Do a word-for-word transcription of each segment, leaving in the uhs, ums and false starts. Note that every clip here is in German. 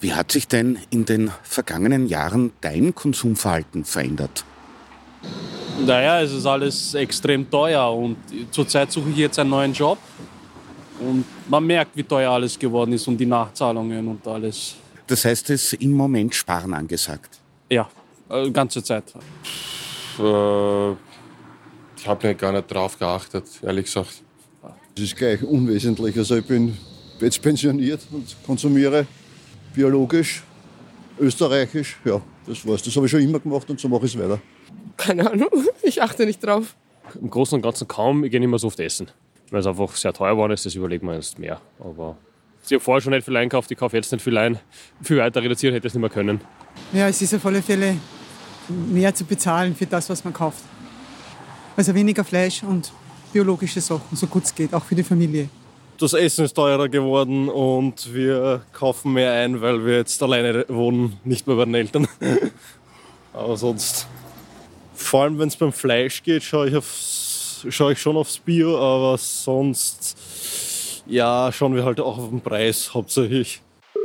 Wie hat sich denn in den vergangenen Jahren dein Konsumverhalten verändert? Naja, es ist alles extrem teuer und zurzeit suche ich jetzt einen neuen Job. Und man merkt, wie teuer alles geworden ist und die Nachzahlungen und alles. Das heißt, es ist im Moment Sparen angesagt? Ja, die ganze Zeit. Äh, ich habe ja gar nicht drauf geachtet, ehrlich gesagt. Das ist gleich unwesentlich. Also ich bin jetzt pensioniert und konsumiere biologisch, österreichisch. Ja, das war's. Das habe ich schon immer gemacht und so mache ich es weiter. Keine Ahnung, ich achte nicht drauf. Im Großen und Ganzen kaum, ich gehe nicht mehr so oft essen. Weil es einfach sehr teuer geworden ist, das überlegen wir jetzt mehr. Aber ich habe vorher schon nicht viel einkauft, ich kaufe jetzt nicht viel ein. Viel weiter reduzieren hätte ich es nicht mehr können. Ja, es ist auf alle Fälle mehr zu bezahlen für das, was man kauft. Also weniger Fleisch und biologische Sachen, so gut es geht, auch für die Familie. Das Essen ist teurer geworden und wir kaufen mehr ein, weil wir jetzt alleine wohnen, nicht mehr bei den Eltern. Aber sonst, vor allem wenn es beim Fleisch geht, schaue ich, aufs, schaue ich schon aufs Bio, aber sonst, ja, schauen wir halt auch auf den Preis hauptsächlich.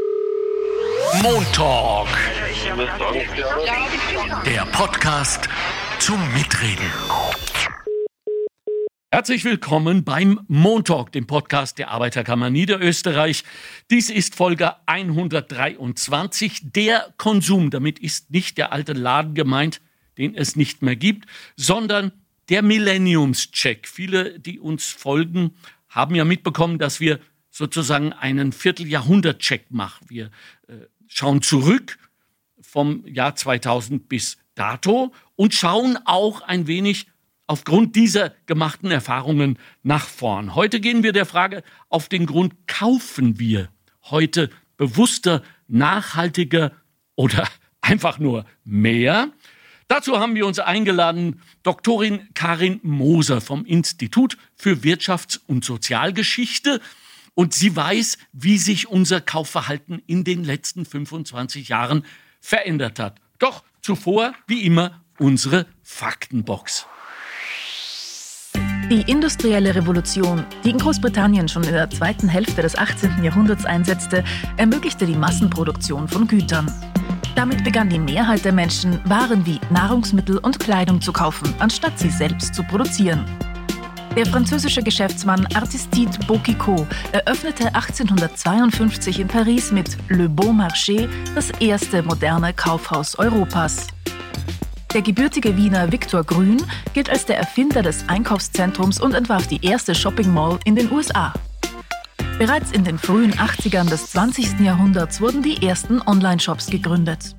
Montalk, der Podcast zum Mitreden. Herzlich willkommen beim Montalk, dem Podcast der Arbeiterkammer Niederösterreich. Dies ist Folge hundertdreiundzwanzig, der Konsum. Damit ist nicht der alte Laden gemeint, den es nicht mehr gibt, sondern der Millenniumscheck. Viele, die uns folgen, haben ja mitbekommen, dass wir sozusagen einen Vierteljahrhundert-Check machen. Wir äh, schauen zurück vom Jahr zweitausend bis dato und schauen auch ein wenig aufgrund dieser gemachten Erfahrungen nach vorn. Heute gehen wir der Frage auf den Grund, kaufen wir heute bewusster, nachhaltiger oder einfach nur mehr? Dazu haben wir uns eingeladen Doktorin Karin Moser vom Institut für Wirtschafts- und Sozialgeschichte. Und sie weiß, wie sich unser Kaufverhalten in den letzten fünfundzwanzig Jahren verändert hat. Doch zuvor, wie immer, unsere Faktenbox. Die industrielle Revolution, die in Großbritannien schon in der zweiten Hälfte des achtzehnten Jahrhunderts einsetzte, ermöglichte die Massenproduktion von Gütern. Damit begann die Mehrheit der Menschen, Waren wie Nahrungsmittel und Kleidung zu kaufen, anstatt sie selbst zu produzieren. Der französische Geschäftsmann Artistide Boucicaut eröffnete achtzehnhundertzweiundfünfzig in Paris mit Le Bon Marché das erste moderne Kaufhaus Europas. Der gebürtige Wiener Viktor Grün gilt als der Erfinder des Einkaufszentrums und entwarf die erste Shopping Mall in den U S A. Bereits in den frühen achtzigern des zwanzigsten Jahrhunderts wurden die ersten Online-Shops gegründet.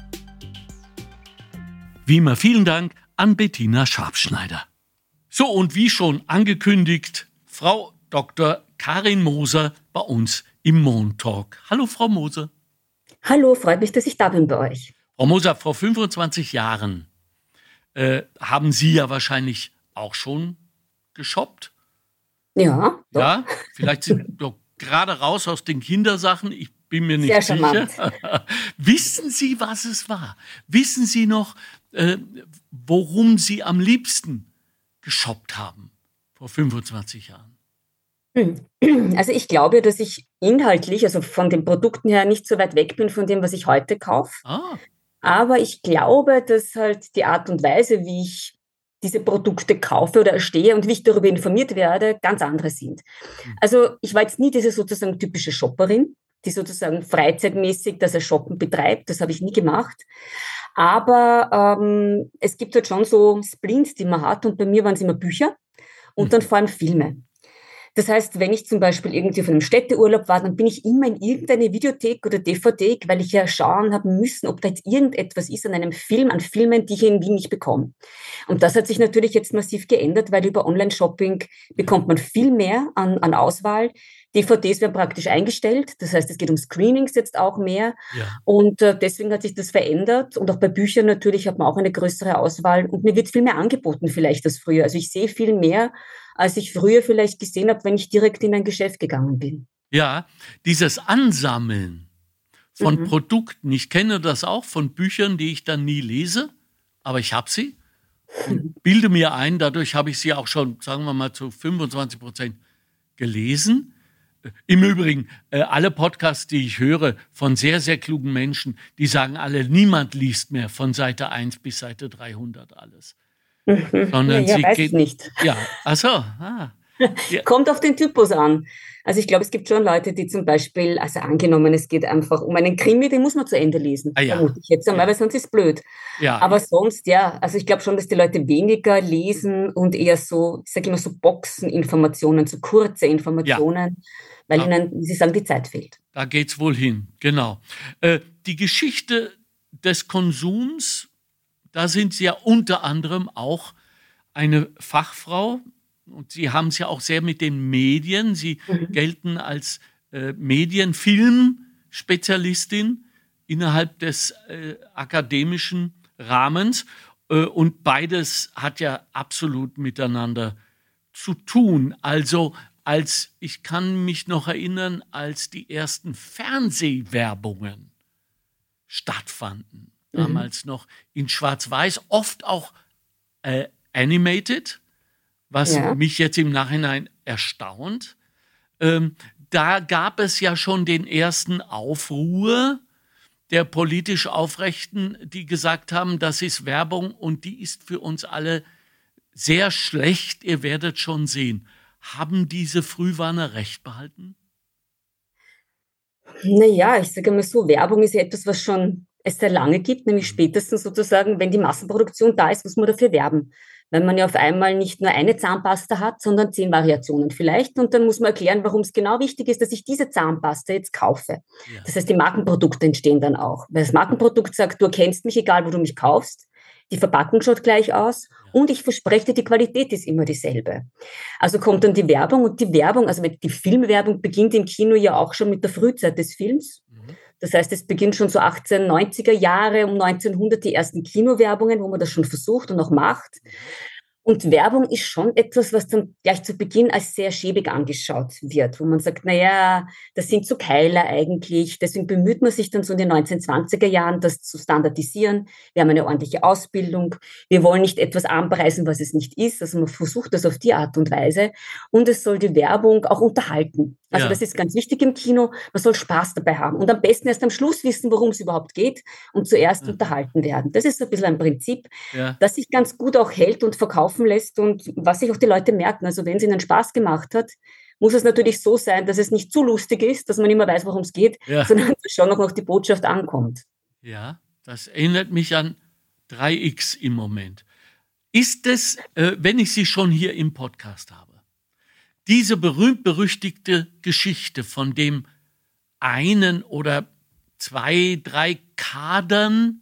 Wie immer vielen Dank an Bettina Scharpschneider. So, und wie schon angekündigt, Frau Doktor Karin Moser bei uns im Montalk. Hallo, Frau Moser. Hallo, freut mich, dass ich da bin bei euch. Frau Moser, vor fünfundzwanzig Jahren äh, haben Sie ja wahrscheinlich auch schon geshoppt. Ja. Doch. Ja, vielleicht sind doch gerade raus aus den Kindersachen. Ich bin mir nicht Sehr sicher. charmant. Wissen Sie, was es war? Wissen Sie noch, äh, worum Sie am liebsten geshoppt haben vor fünfundzwanzig Jahren? Also ich glaube, dass ich inhaltlich, also von den Produkten her, nicht so weit weg bin von dem, was ich heute kaufe. Ah. Aber ich glaube, dass halt die Art und Weise, wie ich diese Produkte kaufe oder erstehe und wie ich darüber informiert werde, ganz andere sind. Also ich war jetzt nie diese sozusagen typische Shopperin, die sozusagen freizeitmäßig das Shoppen betreibt. Das habe ich nie gemacht. Aber ähm, es gibt halt schon so Splints, die man hat. Und bei mir waren es immer Bücher und dann vor allem Filme. Das heißt, wenn ich zum Beispiel irgendwie auf einem Städteurlaub war, dann bin ich immer in irgendeine Videothek oder D V D, weil ich ja schauen habe müssen, ob da jetzt irgendetwas ist an einem Film, an Filmen, die ich in Wien nicht bekomme. Und das hat sich natürlich jetzt massiv geändert, weil über Online-Shopping bekommt man viel mehr an, an Auswahl. D V Ds werden praktisch eingestellt, das heißt, es geht um Screenings jetzt auch mehr. Ja. Und äh, deswegen hat sich das verändert. Und auch bei Büchern natürlich hat man auch eine größere Auswahl und mir wird viel mehr angeboten vielleicht als früher. Also ich sehe viel mehr, als ich früher vielleicht gesehen habe, wenn ich direkt in ein Geschäft gegangen bin. Ja, dieses Ansammeln von Mhm. Produkten, ich kenne das auch von Büchern, die ich dann nie lese, aber ich habe sie und bilde mir ein, dadurch habe ich sie auch schon, sagen wir mal, zu fünfundzwanzig Prozent gelesen. Im Übrigen, äh, alle Podcasts, die ich höre von sehr, sehr klugen Menschen, die sagen alle, niemand liest mehr von Seite eins bis Seite dreihundert alles. Mhm. Sondern ja, sie weiß geht, ich nicht. Ja, ach so. Ah. Ja. Kommt auf den Typus an. Also ich glaube, es gibt schon Leute, die zum Beispiel, also angenommen, es geht einfach um einen Krimi, den muss man zu Ende lesen. Ah, ja. Vermute ich jetzt einmal, Ja. weil sonst ist es blöd. Ja. Aber sonst, ja, also ich glaube schon, dass die Leute weniger lesen und eher so, ich sage immer so Boxeninformationen, so kurze Informationen, ja. weil Ja. ihnen, wie Sie sagen, die Zeit fehlt. Da geht's wohl hin, genau. Äh, die Geschichte des Konsums, da sind Sie ja unter anderem auch eine Fachfrau und Sie haben es ja auch sehr mit den Medien. Sie mhm. gelten als äh, Medienfilm-Spezialistin innerhalb des äh, akademischen Rahmens äh, und beides hat ja absolut miteinander zu tun. Also als, ich kann mich noch erinnern, als die ersten Fernsehwerbungen stattfanden, mhm. damals noch in Schwarz-Weiß, oft auch äh, animated, was ja. mich jetzt im Nachhinein erstaunt. Ähm, da gab es ja schon den ersten Aufruhr der politisch Aufrechten, die gesagt haben, das ist Werbung und die ist für uns alle sehr schlecht, ihr werdet schon sehen. Haben diese Frühwarner recht behalten? Naja, ich sage mal so, Werbung ist ja etwas, was schon es sehr lange gibt, nämlich spätestens sozusagen, wenn die Massenproduktion da ist, muss man dafür werben. Weil man ja auf einmal nicht nur eine Zahnpasta hat, sondern zehn Variationen vielleicht. Und dann muss man erklären, warum es genau wichtig ist, dass ich diese Zahnpasta jetzt kaufe. Ja. Das heißt, die Markenprodukte entstehen dann auch. Weil das Markenprodukt sagt, du erkennst mich, egal wo du mich kaufst. Die Verpackung schaut gleich aus. Ja. Und ich verspreche dir, die Qualität ist immer dieselbe. Also kommt dann die Werbung. Und die Werbung, also die Filmwerbung beginnt im Kino ja auch schon mit der Frühzeit des Films. Mhm. Das heißt, es beginnt schon so achtzehnhundertneunziger Jahre, um neunzehnhundert die ersten Kinowerbungen, wo man das schon versucht und auch macht. Und Werbung ist schon etwas, was dann gleich zu Beginn als sehr schäbig angeschaut wird, wo man sagt, naja, das sind so Keiler eigentlich. Deswegen bemüht man sich dann so in den neunzehnhundertzwanziger Jahren, das zu standardisieren. Wir haben eine ordentliche Ausbildung. Wir wollen nicht etwas anpreisen, was es nicht ist. Also man versucht das auf die Art und Weise. Und es soll die Werbung auch unterhalten. Also ja. das ist ganz wichtig im Kino. Man soll Spaß dabei haben. Und am besten erst am Schluss wissen, worum es überhaupt geht und zuerst ja. unterhalten werden. Das ist so ein bisschen ein Prinzip, ja. das sich ganz gut auch hält und verkaufen lässt und was sich auch die Leute merken. Also wenn es ihnen Spaß gemacht hat, muss es natürlich so sein, dass es nicht zu lustig ist, dass man immer weiß, worum es geht, ja. sondern dass schon noch die Botschaft ankommt. Ja, das erinnert mich an drei X im Moment. Ist es, äh, wenn ich Sie schon hier im Podcast habe, diese berühmt-berüchtigte Geschichte von dem einen oder zwei, drei Kadern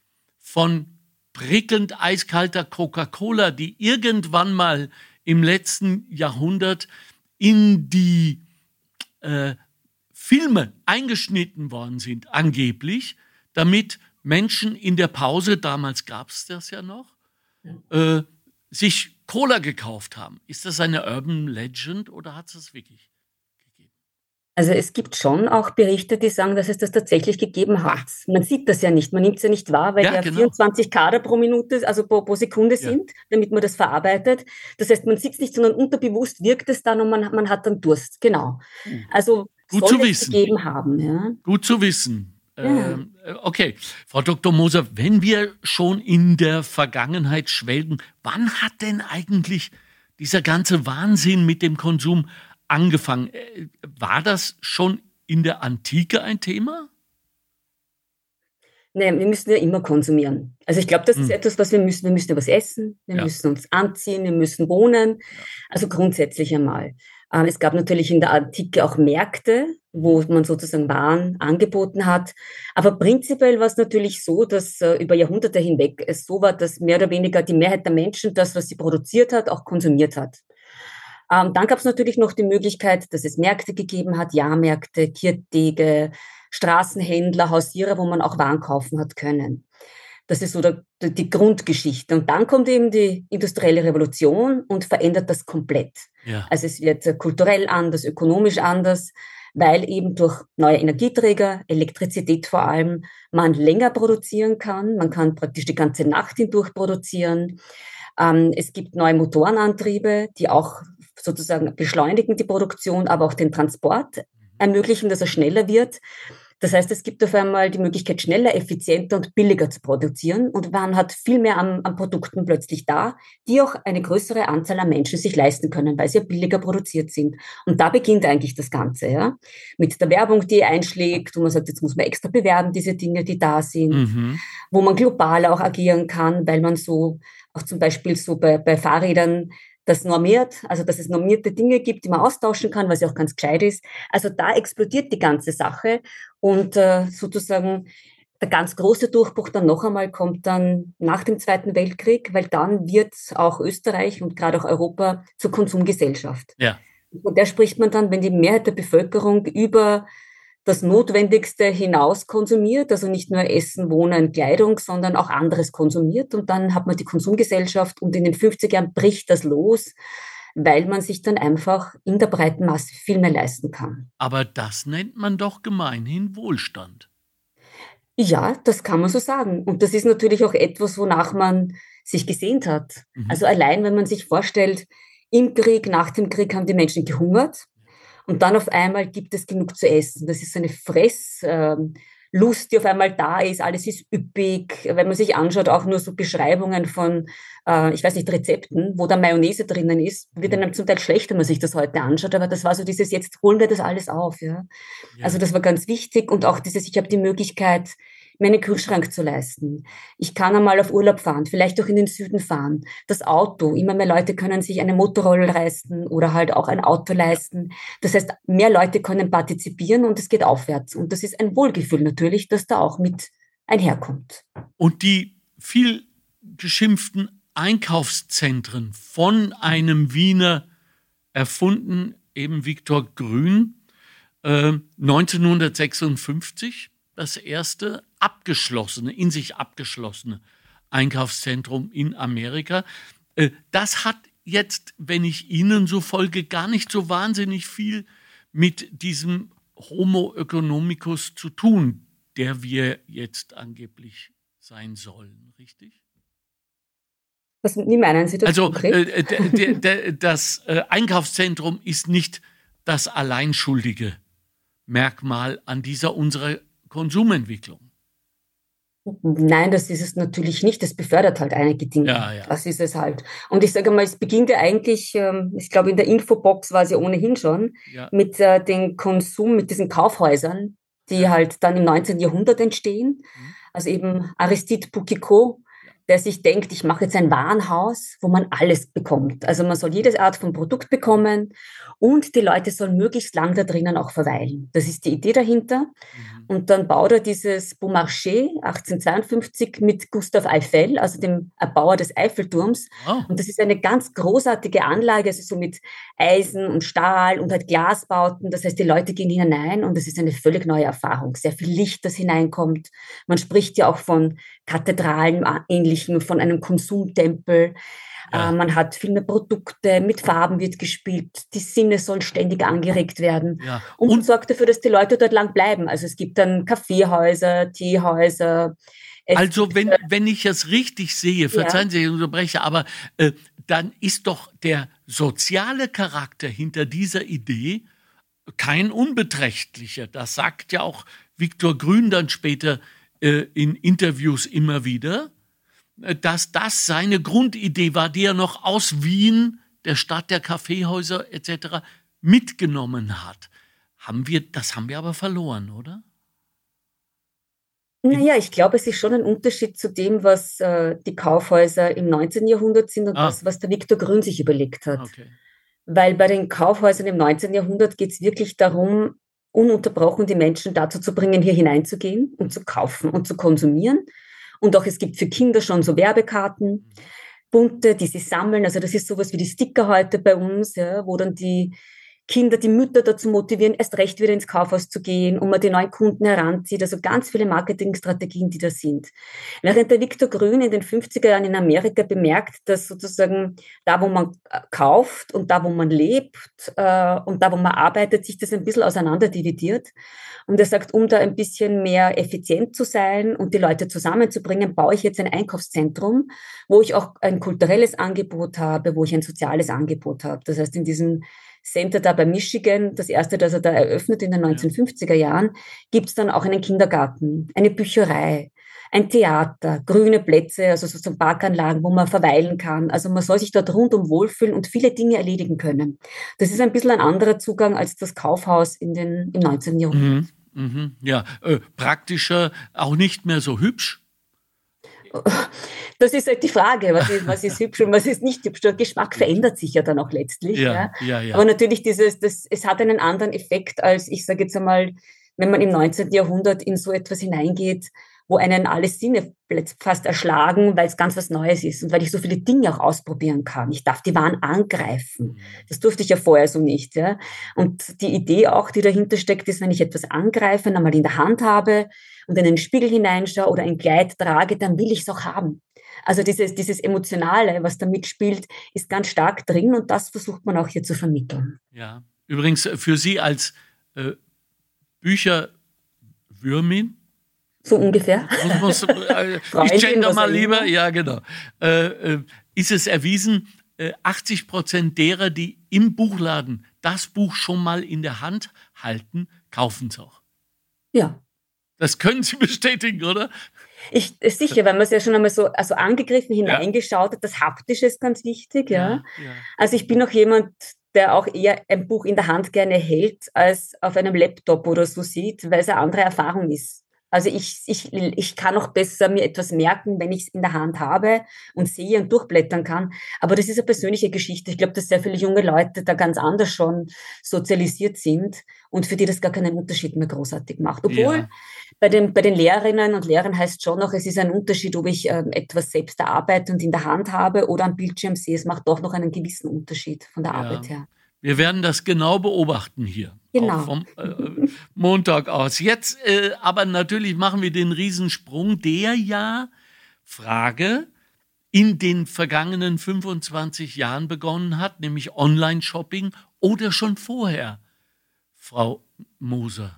von prickelnd eiskalter Coca-Cola, die irgendwann mal im letzten Jahrhundert in die äh, Filme eingeschnitten worden sind, angeblich, damit Menschen in der Pause, damals gab es das ja noch, äh, sich Cola gekauft haben. Ist das eine Urban Legend oder hat es das wirklich gegeben? Also es gibt schon auch Berichte, die sagen, dass es das tatsächlich gegeben hat. Ah. Man sieht das ja nicht, man nimmt es ja nicht wahr, weil ja, ja genau. vierundzwanzig Kader pro Minute, also pro, pro Sekunde ja. sind, damit man das verarbeitet. Das heißt, man sieht es nicht, sondern unterbewusst wirkt es dann und man, man hat dann Durst. Genau. Also Gut soll zu es wissen. gegeben haben. Ja. Gut zu wissen. Ja. Ähm, okay, Frau Doktor Moser, wenn wir schon in der Vergangenheit schwelgen, wann hat denn eigentlich dieser ganze Wahnsinn mit dem Konsum angefangen? War das schon in der Antike ein Thema? Nein, wir müssen ja immer konsumieren. Also ich glaube, das hm. ist etwas, was wir müssen. Wir müssen etwas essen, wir ja. müssen uns anziehen, wir müssen wohnen. Ja. Also grundsätzlich einmal. Ähm, es gab natürlich in der Antike auch Märkte, wo man sozusagen Waren angeboten hat. Aber prinzipiell war es natürlich so, dass äh, über Jahrhunderte hinweg es so war, dass mehr oder weniger die Mehrheit der Menschen das, was sie produziert hat, auch konsumiert hat. Ähm, dann gab es natürlich noch die Möglichkeit, dass es Märkte gegeben hat, Jahrmärkte, Kirchtage, Straßenhändler, Hausierer, wo man auch Waren kaufen hat können. Das ist so der, die Grundgeschichte. Und dann kommt eben die industrielle Revolution und verändert das komplett. Ja. Also es wird kulturell anders, ökonomisch anders, weil eben durch neue Energieträger, Elektrizität vor allem, man länger produzieren kann. Man kann praktisch die ganze Nacht hindurch produzieren. Ähm, es gibt neue Motorenantriebe, die auch sozusagen beschleunigen die Produktion, aber auch den Transport ermöglichen, dass er schneller wird. Das heißt, es gibt auf einmal die Möglichkeit, schneller, effizienter und billiger zu produzieren. Und man hat viel mehr an, an Produkten plötzlich da, die auch eine größere Anzahl an Menschen sich leisten können, weil sie ja billiger produziert sind. Und da beginnt eigentlich das Ganze, ja. Mit der Werbung, die einschlägt, wo man sagt, jetzt muss man extra bewerben, diese Dinge, die da sind, mhm. wo man global auch agieren kann, weil man so, auch zum Beispiel so bei, bei Fahrrädern, das normiert, also dass es normierte Dinge gibt, die man austauschen kann, was ja auch ganz gescheit ist. Also da explodiert die ganze Sache und äh, sozusagen der ganz große Durchbruch dann noch einmal kommt dann nach dem Zweiten Weltkrieg, weil dann wird auch Österreich und gerade auch Europa zur Konsumgesellschaft. Ja. Und da spricht man dann, wenn die Mehrheit der Bevölkerung über das Notwendigste hinaus konsumiert, also nicht nur Essen, Wohnen, Kleidung, sondern auch anderes konsumiert. Und dann hat man die Konsumgesellschaft und in den fünfziger Jahren bricht das los, weil man sich dann einfach in der breiten Masse viel mehr leisten kann. Aber das nennt man doch gemeinhin Wohlstand. Ja, das kann man so sagen. Und das ist natürlich auch etwas, wonach man sich gesehnt hat. Mhm. Also allein, wenn man sich vorstellt, im Krieg, nach dem Krieg haben die Menschen gehungert. Und dann auf einmal gibt es genug zu essen. Das ist so eine Fresslust, die auf einmal da ist. Alles ist üppig. Wenn man sich anschaut, auch nur so Beschreibungen von, äh, ich weiß nicht, Rezepten, wo da Mayonnaise drinnen ist, wird einem zum Teil schlecht, wenn man sich das heute anschaut. Aber das war so dieses, jetzt holen wir das alles auf. Ja? Ja. Also das war ganz wichtig. Und auch dieses, ich habe die Möglichkeit, mir einen Kühlschrank zu leisten. Ich kann einmal auf Urlaub fahren, vielleicht auch in den Süden fahren. Das Auto, immer mehr Leute können sich eine Motorrolle leisten oder halt auch ein Auto leisten. Das heißt, mehr Leute können partizipieren und es geht aufwärts. Und das ist ein Wohlgefühl natürlich, das da auch mit einherkommt. Und die viel geschimpften Einkaufszentren von einem Wiener erfunden, eben Viktor Grün, äh, neunzehnhundertsechsundfünfzig, das erste abgeschlossene, in sich abgeschlossene Einkaufszentrum in Amerika. Das hat jetzt, wenn ich Ihnen so folge, gar nicht so wahnsinnig viel mit diesem Homo economicus zu tun, der wir jetzt angeblich sein sollen, richtig? Was, wie meinen Sie das? Also äh, der, der, das äh, Einkaufszentrum ist nicht das alleinschuldige Merkmal an dieser unserer Konsumentwicklung. Nein, das ist es natürlich nicht. Das befördert halt einige Dinge. Ja, ja. Das ist es halt. Und ich sage mal, es beginnt ja eigentlich, ähm, ich glaube, in der Infobox war es ja ohnehin schon, ja. mit äh, dem Konsum, mit diesen Kaufhäusern, die ja. halt dann im neunzehnten Jahrhundert entstehen. Mhm. Also eben Aristide Pouquicot, der sich denkt, ich mache jetzt ein Warenhaus, wo man alles bekommt. Also man soll jede Art von Produkt bekommen und die Leute sollen möglichst lang da drinnen auch verweilen. Das ist die Idee dahinter. Mhm. Und dann baut er dieses Beaumarchais achtzehnhundertzweiundfünfzig mit Gustave Eiffel, also dem Erbauer des Eiffelturms. Oh. Und das ist eine ganz großartige Anlage, also so mit Eisen und Stahl und halt Glasbauten. Das heißt, die Leute gehen hinein und das ist eine völlig neue Erfahrung. Sehr viel Licht, das hineinkommt. Man spricht ja auch von Kathedralen, ähnlichen, von einem Konsumtempel. Ja. Äh, man hat viel mehr Produkte, mit Farben wird gespielt, die Sinne sollen ständig angeregt werden. Ja. Und, und sorgt dafür, dass die Leute dort lang bleiben. Also es gibt dann Kaffeehäuser, Teehäuser. Also gibt, wenn, äh, wenn ich es richtig sehe, verzeihen ja. Sie, ich unterbreche, aber äh, dann ist doch der soziale Charakter hinter dieser Idee kein unbeträchtlicher. Das sagt ja auch Viktor Grün dann später äh, in Interviews immer wieder, dass das seine Grundidee war, die er noch aus Wien, der Stadt der Kaffeehäuser et cetera, mitgenommen hat. Haben wir, das haben wir aber verloren, oder? Naja, ich glaube, es ist schon ein Unterschied zu dem, was äh, die Kaufhäuser im neunzehnten Jahrhundert sind und ah. das, was der Viktor Grün sich überlegt hat. Okay. Weil bei den Kaufhäusern im neunzehnten Jahrhundert geht es wirklich darum, ununterbrochen die Menschen dazu zu bringen, hier hineinzugehen und zu kaufen und zu konsumieren. Und auch es gibt für Kinder schon so Werbekarten, bunte, die sie sammeln. Also das ist sowas wie die Sticker heute bei uns, ja, wo dann die Kinder, die Mütter dazu motivieren, erst recht wieder ins Kaufhaus zu gehen, und man die neuen Kunden heranzieht. Also ganz viele Marketingstrategien, die da sind. Während der Viktor Grün in den fünfziger Jahren in Amerika bemerkt, dass sozusagen da, wo man kauft und da, wo man lebt äh, und da, wo man arbeitet, sich das ein bisschen auseinanderdividiert. Und er sagt, um da ein bisschen mehr effizient zu sein und die Leute zusammenzubringen, baue ich jetzt ein Einkaufszentrum, wo ich auch ein kulturelles Angebot habe, wo ich ein soziales Angebot habe. Das heißt, in diesem Center da bei Michigan, das erste, das er da eröffnet in den neunzehnhundertfünfziger Jahren, gibt es dann auch einen Kindergarten, eine Bücherei, ein Theater, grüne Plätze, also sozusagen Parkanlagen, wo man verweilen kann. Also man soll sich dort rundum wohlfühlen und viele Dinge erledigen können. Das ist ein bisschen ein anderer Zugang als das Kaufhaus in den, im neunzehnten Jahrhundert. Mhm, mhm, ja, äh, praktischer, auch nicht mehr so hübsch. Das ist halt die Frage, was ist, was ist hübsch und was ist nicht hübsch. Der Geschmack verändert sich ja dann auch letztlich. Ja, ja. Ja, ja. Aber natürlich, dieses, das, es hat einen anderen Effekt als, ich sage jetzt einmal, wenn man im neunzehnten Jahrhundert in so etwas hineingeht, wo einen alle Sinne fast erschlagen, weil es ganz was Neues ist und weil ich so viele Dinge auch ausprobieren kann. Ich darf die Waren angreifen. Das durfte ich ja vorher so nicht. Ja? Und die Idee auch, die dahinter steckt, ist, wenn ich etwas angreife, einmal in der Hand habe und in den Spiegel hineinschaue oder ein Kleid trage, dann will ich es auch haben. Also dieses, dieses Emotionale, was da mitspielt, ist ganz stark drin, und das versucht man auch hier zu vermitteln. Ja, übrigens für Sie als äh, Bücherwürmin, so ungefähr. Muss, äh, ich gender mal lieber, ja genau. Äh, äh, ist es erwiesen, äh, achtzig Prozent derer, die im Buchladen das Buch schon mal in der Hand halten, kaufen es auch. Ja. Das können Sie bestätigen, oder? Ich, sicher, weil man es ja schon einmal so also angegriffen hineingeschaut hat. Das Haptische ist ganz wichtig. Ja. Ja, ja. Also ich bin auch jemand, der auch eher ein Buch in der Hand gerne hält, als auf einem Laptop oder so sieht, weil es eine andere Erfahrung ist. Also ich, ich, ich kann auch besser mir etwas merken, wenn ich es in der Hand habe und sehe und durchblättern kann. Aber das ist eine persönliche Geschichte. Ich glaube, dass sehr viele junge Leute da ganz anders schon sozialisiert sind und für die das gar keinen Unterschied mehr großartig macht. Obwohl Ja. bei den, bei den Lehrerinnen und Lehrern heißt schon noch, es ist ein Unterschied, ob ich ähm, etwas selbst erarbeite und in der Hand habe oder am Bildschirm sehe. Es macht doch noch einen gewissen Unterschied von der Ja. Arbeit her. Wir werden das genau beobachten hier. Genau. Auch vom äh, Montag aus. Jetzt äh, aber natürlich machen wir den Riesensprung, der ja, Frage, in den vergangenen fünfundzwanzig Jahren begonnen hat, nämlich Online-Shopping, oder schon vorher, Frau Moser?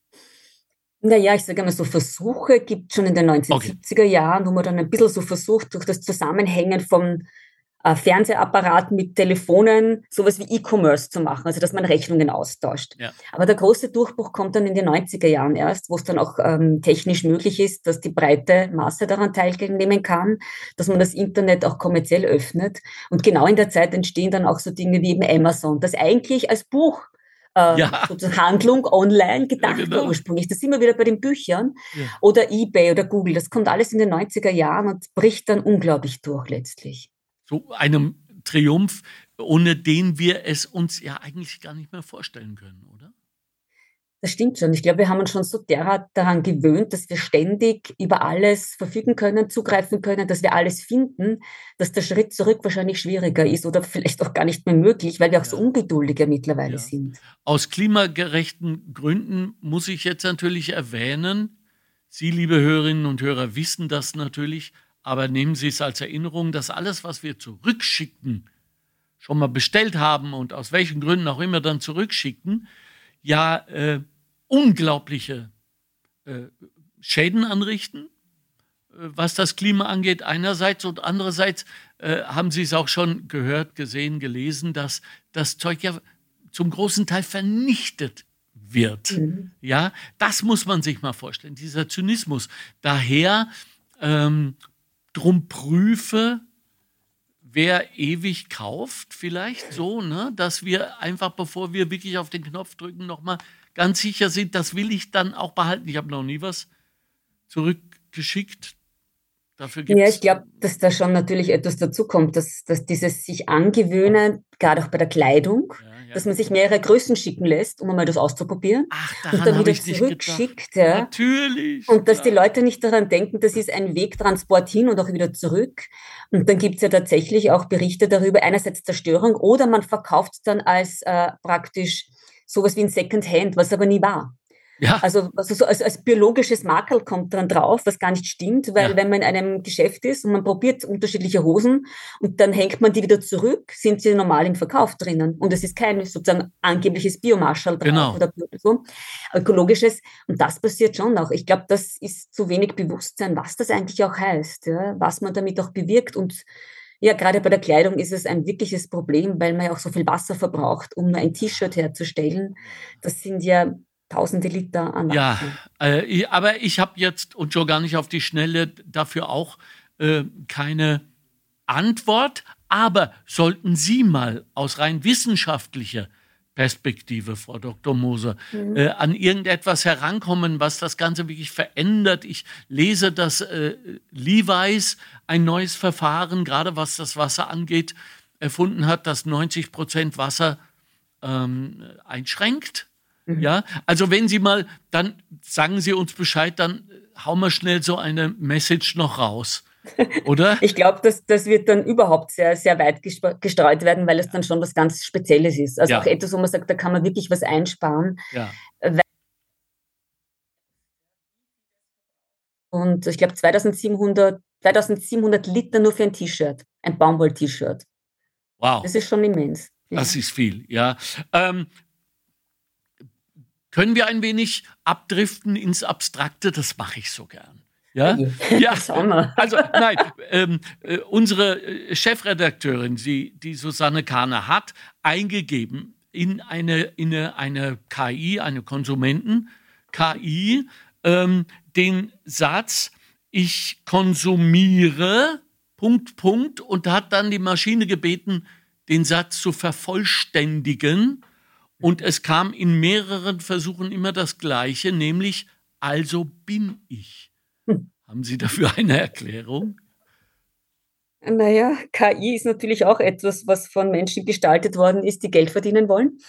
Naja, ich sage einmal, so Versuche gibt es schon in den neunzehnhundertsiebziger Jahren, wo man dann ein bisschen so versucht, durch das Zusammenhängen vom äh, Fernsehapparat mit Telefonen sowas wie E-Commerce zu machen, also dass man Rechnungen austauscht. Ja. Aber der große Durchbruch kommt dann in den neunziger Jahren erst, wo es dann auch ähm, technisch möglich ist, dass die breite Masse daran teilnehmen kann, dass man das Internet auch kommerziell öffnet. Und genau in der Zeit entstehen dann auch so Dinge wie eben Amazon, das eigentlich als Buch Äh, Ja. sozusagen Handlung online gedacht Ja, genau. war ursprünglich. Das sind wir wieder bei den Büchern Ja. oder eBay oder Google. Das kommt alles in den neunziger Jahren und bricht dann unglaublich durch letztlich. So einem Triumph, ohne den wir es uns ja eigentlich gar nicht mehr vorstellen können, oder? Das stimmt schon. Ich glaube, wir haben uns schon so derart daran gewöhnt, dass wir ständig über alles verfügen können, zugreifen können, dass wir alles finden, dass der Schritt zurück wahrscheinlich schwieriger ist oder vielleicht auch gar nicht mehr möglich, weil wir auch Ja. so ungeduldiger mittlerweile Ja. sind. Aus klimagerechten Gründen muss ich jetzt natürlich erwähnen, Sie, liebe Hörerinnen und Hörer, wissen das natürlich, aber nehmen Sie es als Erinnerung, dass alles, was wir zurückschicken, schon mal bestellt haben und aus welchen Gründen auch immer dann zurückschicken, ja äh, unglaubliche äh, Schäden anrichten, äh, was das Klima angeht einerseits, und andererseits äh, haben Sie es auch schon gehört, gesehen, gelesen, dass das Zeug ja zum großen Teil vernichtet wird. Mhm. Ja, das muss man sich mal vorstellen, dieser Zynismus. Daher ähm, drum prüfe, wer ewig kauft, vielleicht so, ne, dass wir einfach, bevor wir wirklich auf den Knopf drücken, nochmal ganz sicher sind, das will ich dann auch behalten. Ich habe noch nie was zurückgeschickt. Dafür gibt's Ja, ich glaube, dass da schon natürlich etwas dazukommt, dass, dass dieses sich angewöhnen, gerade auch bei der Kleidung, Ja, ja, dass man sich mehrere Größen schicken lässt, um einmal das auszuprobieren. Ach, und dann wieder zurückschickt. Ja. Natürlich. Und dass die Leute nicht daran denken, das ist ein Wegtransport hin und auch wieder zurück. Und dann gibt es ja tatsächlich auch Berichte darüber, einerseits Zerstörung oder man verkauft es dann als äh, praktisch sowas wie ein Second-Hand, was aber nie war. Ja. Also, also so als, als biologisches Makel kommt dran drauf, was gar nicht stimmt, weil Ja. wenn man in einem Geschäft ist und man probiert unterschiedliche Hosen und dann hängt man die wieder zurück, sind sie normal im Verkauf drinnen. Und es ist kein sozusagen angebliches Biomarschall drauf Genau. oder so, ökologisches. Und das passiert schon auch. Ich glaube, das ist zu wenig Bewusstsein, was das eigentlich auch heißt, ja, was man damit auch bewirkt. Und ja, gerade bei der Kleidung ist es ein wirkliches Problem, weil man ja auch so viel Wasser verbraucht, um nur ein T-Shirt herzustellen. Das sind ja tausende Liter an Wasser. Ja, äh, ich- aber ich habe jetzt und schon gar nicht auf die Schnelle dafür auch äh, keine Antwort. Aber sollten Sie mal aus rein wissenschaftlicher Perspektive, Frau Doktor Moser, Mhm. äh, an irgendetwas herankommen, was das Ganze wirklich verändert. Ich lese, dass äh, Levi's ein neues Verfahren, gerade was das Wasser angeht, erfunden hat, das neunzig Prozent Wasser ähm, einschränkt. Ja, also wenn Sie mal, dann sagen Sie uns Bescheid, dann hauen wir schnell so eine Message noch raus, oder? Ich glaube, das, das wird dann überhaupt sehr, sehr weit gespe- gestreut werden, weil es dann schon was ganz Spezielles ist. Also Ja. auch etwas, wo man sagt, da kann man wirklich was einsparen. Ja. Und ich glaube, zweitausendsiebenhundert, zweitausendsiebenhundert Liter nur für ein T-Shirt, ein Baumwoll-T-Shirt. Wow. Das ist schon immens. Ja. Das ist viel, ja. Ähm, können wir ein wenig abdriften ins Abstrakte? Das mache ich so gern. Ja, ja. Schauen wir. Also nein, ähm, äh, unsere äh, Chefredakteurin, sie, die Susanne Kahner, hat eingegeben in eine, in eine, eine K I, eine Konsumenten-K I, ähm, den Satz, ich konsumiere, Punkt, Punkt, und hat dann die Maschine gebeten, den Satz zu vervollständigen. Und es kam in mehreren Versuchen immer das Gleiche, nämlich, also bin ich. Hm. Haben Sie dafür eine Erklärung? Naja, K I ist natürlich auch etwas, was von Menschen gestaltet worden ist, die Geld verdienen wollen.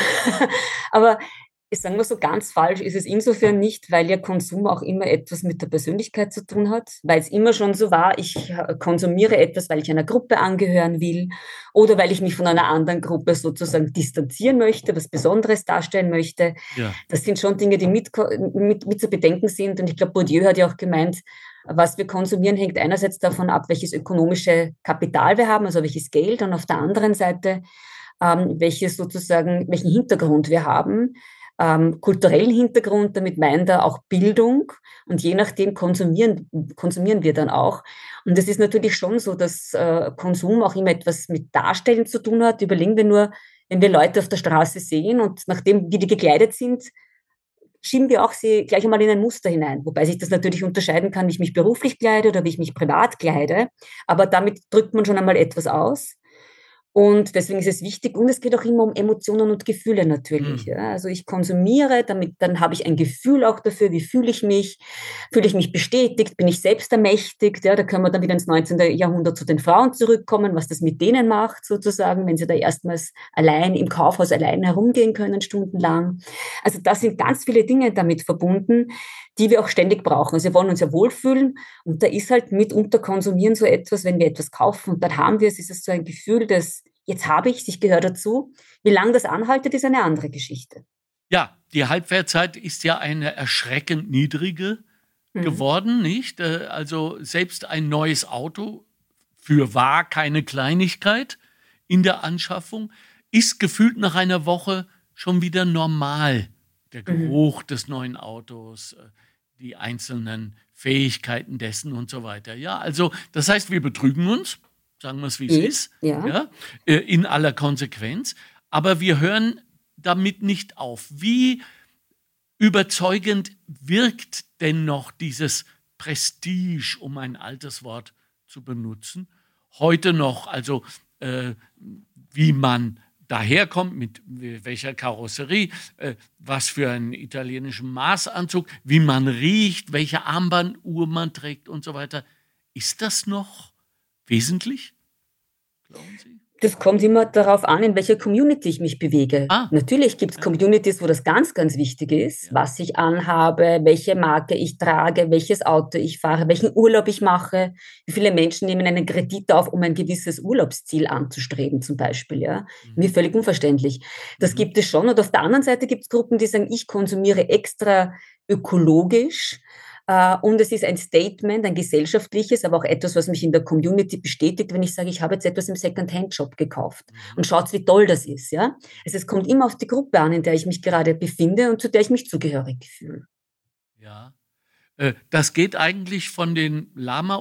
Aber ich sage mal so, ganz falsch ist es insofern nicht, weil ja Konsum auch immer etwas mit der Persönlichkeit zu tun hat, weil es immer schon so war, ich äh, konsumiere etwas, weil ich einer Gruppe angehören will oder weil ich mich von einer anderen Gruppe sozusagen distanzieren möchte, was Besonderes darstellen möchte. Ja. Das sind schon Dinge, die mit, mit, mit zu bedenken sind. Und ich glaube, Bourdieu hat ja auch gemeint, was wir konsumieren, hängt einerseits davon ab, welches ökonomische Kapital wir haben, also welches Geld, und auf der anderen Seite, ähm, welches sozusagen, welchen Hintergrund wir haben. Ähm, kulturellen Hintergrund, damit meint er auch Bildung, und je nachdem konsumieren, konsumieren wir dann auch. Und es ist natürlich schon so, dass äh, Konsum auch immer etwas mit Darstellen zu tun hat. Überlegen wir nur, wenn wir Leute auf der Straße sehen und nachdem, wie die gekleidet sind, schieben wir auch sie gleich einmal in ein Muster hinein, wobei sich das natürlich unterscheiden kann, wie ich mich beruflich kleide oder wie ich mich privat kleide, aber damit drückt man schon einmal etwas aus. Und deswegen ist es wichtig, und es geht auch immer um Emotionen und Gefühle natürlich. Mhm. Ja. Also ich konsumiere, damit dann habe ich ein Gefühl auch dafür, wie fühle ich mich, fühle ich mich bestätigt, bin ich selbst ermächtigt. Ja. Da können wir dann wieder ins neunzehnten Jahrhundert zu den Frauen zurückkommen, was das mit denen macht sozusagen, wenn sie da erstmals allein im Kaufhaus allein herumgehen können, stundenlang. Also da sind ganz viele Dinge damit verbunden, die wir auch ständig brauchen. Also wir wollen uns ja wohlfühlen, und da ist halt mitunter Konsumieren so etwas, wenn wir etwas kaufen und dann haben wir es, ist es so ein Gefühl, dass jetzt habe ich es, ich gehöre dazu. Wie lange das anhaltet, ist eine andere Geschichte. Ja, die Halbwertzeit ist ja eine erschreckend niedrige Mhm. geworden, nicht? Äh, Also selbst ein neues Auto, für wahr keine Kleinigkeit in der Anschaffung, ist gefühlt nach einer Woche schon wieder normal. Der Geruch des neuen Autos, äh, die einzelnen Fähigkeiten dessen und so weiter. Ja, also das heißt, wir betrügen uns, sagen wir es, wie es Mhm. ist, Ja. ja, äh, in aller Konsequenz. Aber wir hören damit nicht auf. Wie überzeugend wirkt denn noch dieses Prestige, um ein altes Wort zu benutzen, heute noch? Also äh, wie man daherkommt, mit welcher Karosserie, äh, was für einen italienischen Maßanzug, wie man riecht, welche Armbanduhr man trägt und so weiter. Ist das noch wesentlich, glauben Sie? Das kommt immer darauf an, in welcher Community ich mich bewege. Ah. Natürlich gibt es Communities, wo das ganz, ganz wichtig ist, Ja. was ich anhabe, welche Marke ich trage, welches Auto ich fahre, welchen Urlaub ich mache. Wie viele Menschen nehmen einen Kredit auf, um ein gewisses Urlaubsziel anzustreben, zum Beispiel. Ja? Mhm. Mir völlig unverständlich. Das Mhm. gibt es schon. Und auf der anderen Seite gibt es Gruppen, die sagen, ich konsumiere extra ökologisch. Und es ist ein Statement, ein gesellschaftliches, aber auch etwas, was mich in der Community bestätigt, wenn ich sage, ich habe jetzt etwas im Second-Hand-Shop gekauft. Und schaut, wie toll das ist. Ja? Also es kommt immer auf die Gruppe an, in der ich mich gerade befinde und zu der ich mich zugehörig fühle. Ja. Äh, Das geht eigentlich von den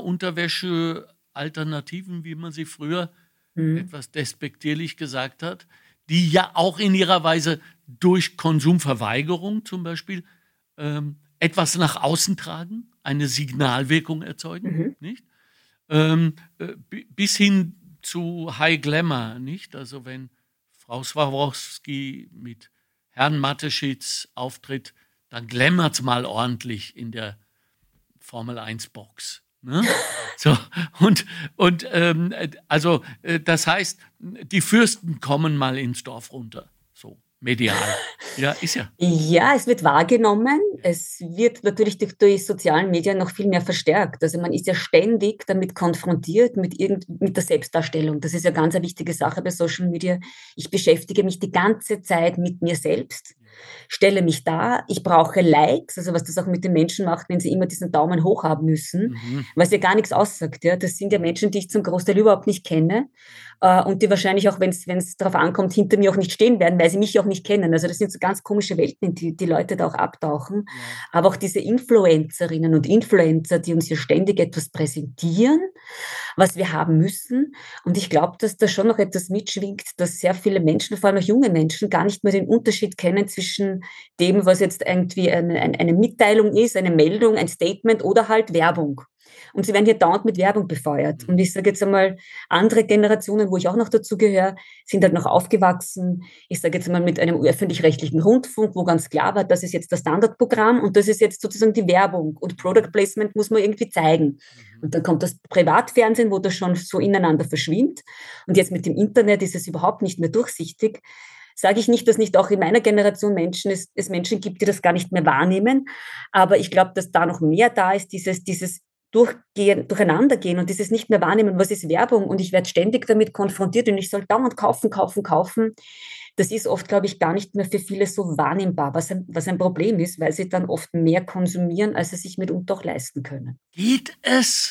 Lama-Unterwäsche-Alternativen, wie man sie früher Mhm. etwas despektierlich gesagt hat, die ja auch in ihrer Weise durch Konsumverweigerung zum Beispiel ähm, etwas nach außen tragen, eine Signalwirkung erzeugen, Mhm. nicht? Ähm, äh, bi- bis hin zu High Glamour, nicht? Also wenn Frau Swarovski mit Herrn Mateschitz auftritt, dann glammert's mal ordentlich in der Formel eins Box. Ne? So, und und ähm, äh, also äh, das heißt, die Fürsten kommen mal ins Dorf runter. So, medial. Ja, ist ja. Ja, es wird wahrgenommen. Es wird natürlich durch die sozialen Medien noch viel mehr verstärkt. Also man ist ja ständig damit konfrontiert mit, irgend, mit der Selbstdarstellung. Das ist ja ganz eine wichtige Sache bei Social Media. Ich beschäftige mich die ganze Zeit mit mir selbst, stelle mich dar. Ich brauche Likes, also was das auch mit den Menschen macht, wenn sie immer diesen Daumen hoch haben müssen, Mhm. was ja gar nichts aussagt. Ja. Das sind ja Menschen, die ich zum Großteil überhaupt nicht kenne. äh, und die wahrscheinlich auch, wenn es darauf ankommt, hinter mir auch nicht stehen werden, weil sie mich auch nicht kennen. Also das sind so ganz komische Welten, in die die Leute da auch abtauchen. Ja. Aber auch diese Influencerinnen und Influencer, die uns hier ständig etwas präsentieren, was wir haben müssen. Und ich glaube, dass da schon noch etwas mitschwingt, dass sehr viele Menschen, vor allem auch junge Menschen, gar nicht mehr den Unterschied kennen zwischen dem, was jetzt irgendwie eine, eine, eine Mitteilung ist, eine Meldung, ein Statement oder halt Werbung. Und sie werden hier dauernd mit Werbung befeuert. Und ich sage jetzt einmal, andere Generationen, wo ich auch noch dazu gehöre, sind halt noch aufgewachsen. Ich sage jetzt einmal mit einem öffentlich-rechtlichen Rundfunk, wo ganz klar war, das ist jetzt das Standardprogramm und das ist jetzt sozusagen die Werbung. Und Product Placement muss man irgendwie zeigen. Und dann kommt das Privatfernsehen, wo das schon so ineinander verschwimmt. Und jetzt mit dem Internet ist es überhaupt nicht mehr durchsichtig. Sage ich nicht, dass nicht auch in meiner Generation Menschen es, es Menschen gibt, die das gar nicht mehr wahrnehmen. Aber ich glaube, dass da noch mehr da ist, dieses, dieses Durchgehen, Durcheinandergehen und dieses nicht mehr wahrnehmen, was ist Werbung, und ich werde ständig damit konfrontiert und ich soll dauernd kaufen, kaufen, kaufen. Das ist oft, glaube ich, gar nicht mehr für viele so wahrnehmbar, was ein, was ein Problem ist, weil sie dann oft mehr konsumieren, als sie sich mitunter auch leisten können. Geht es,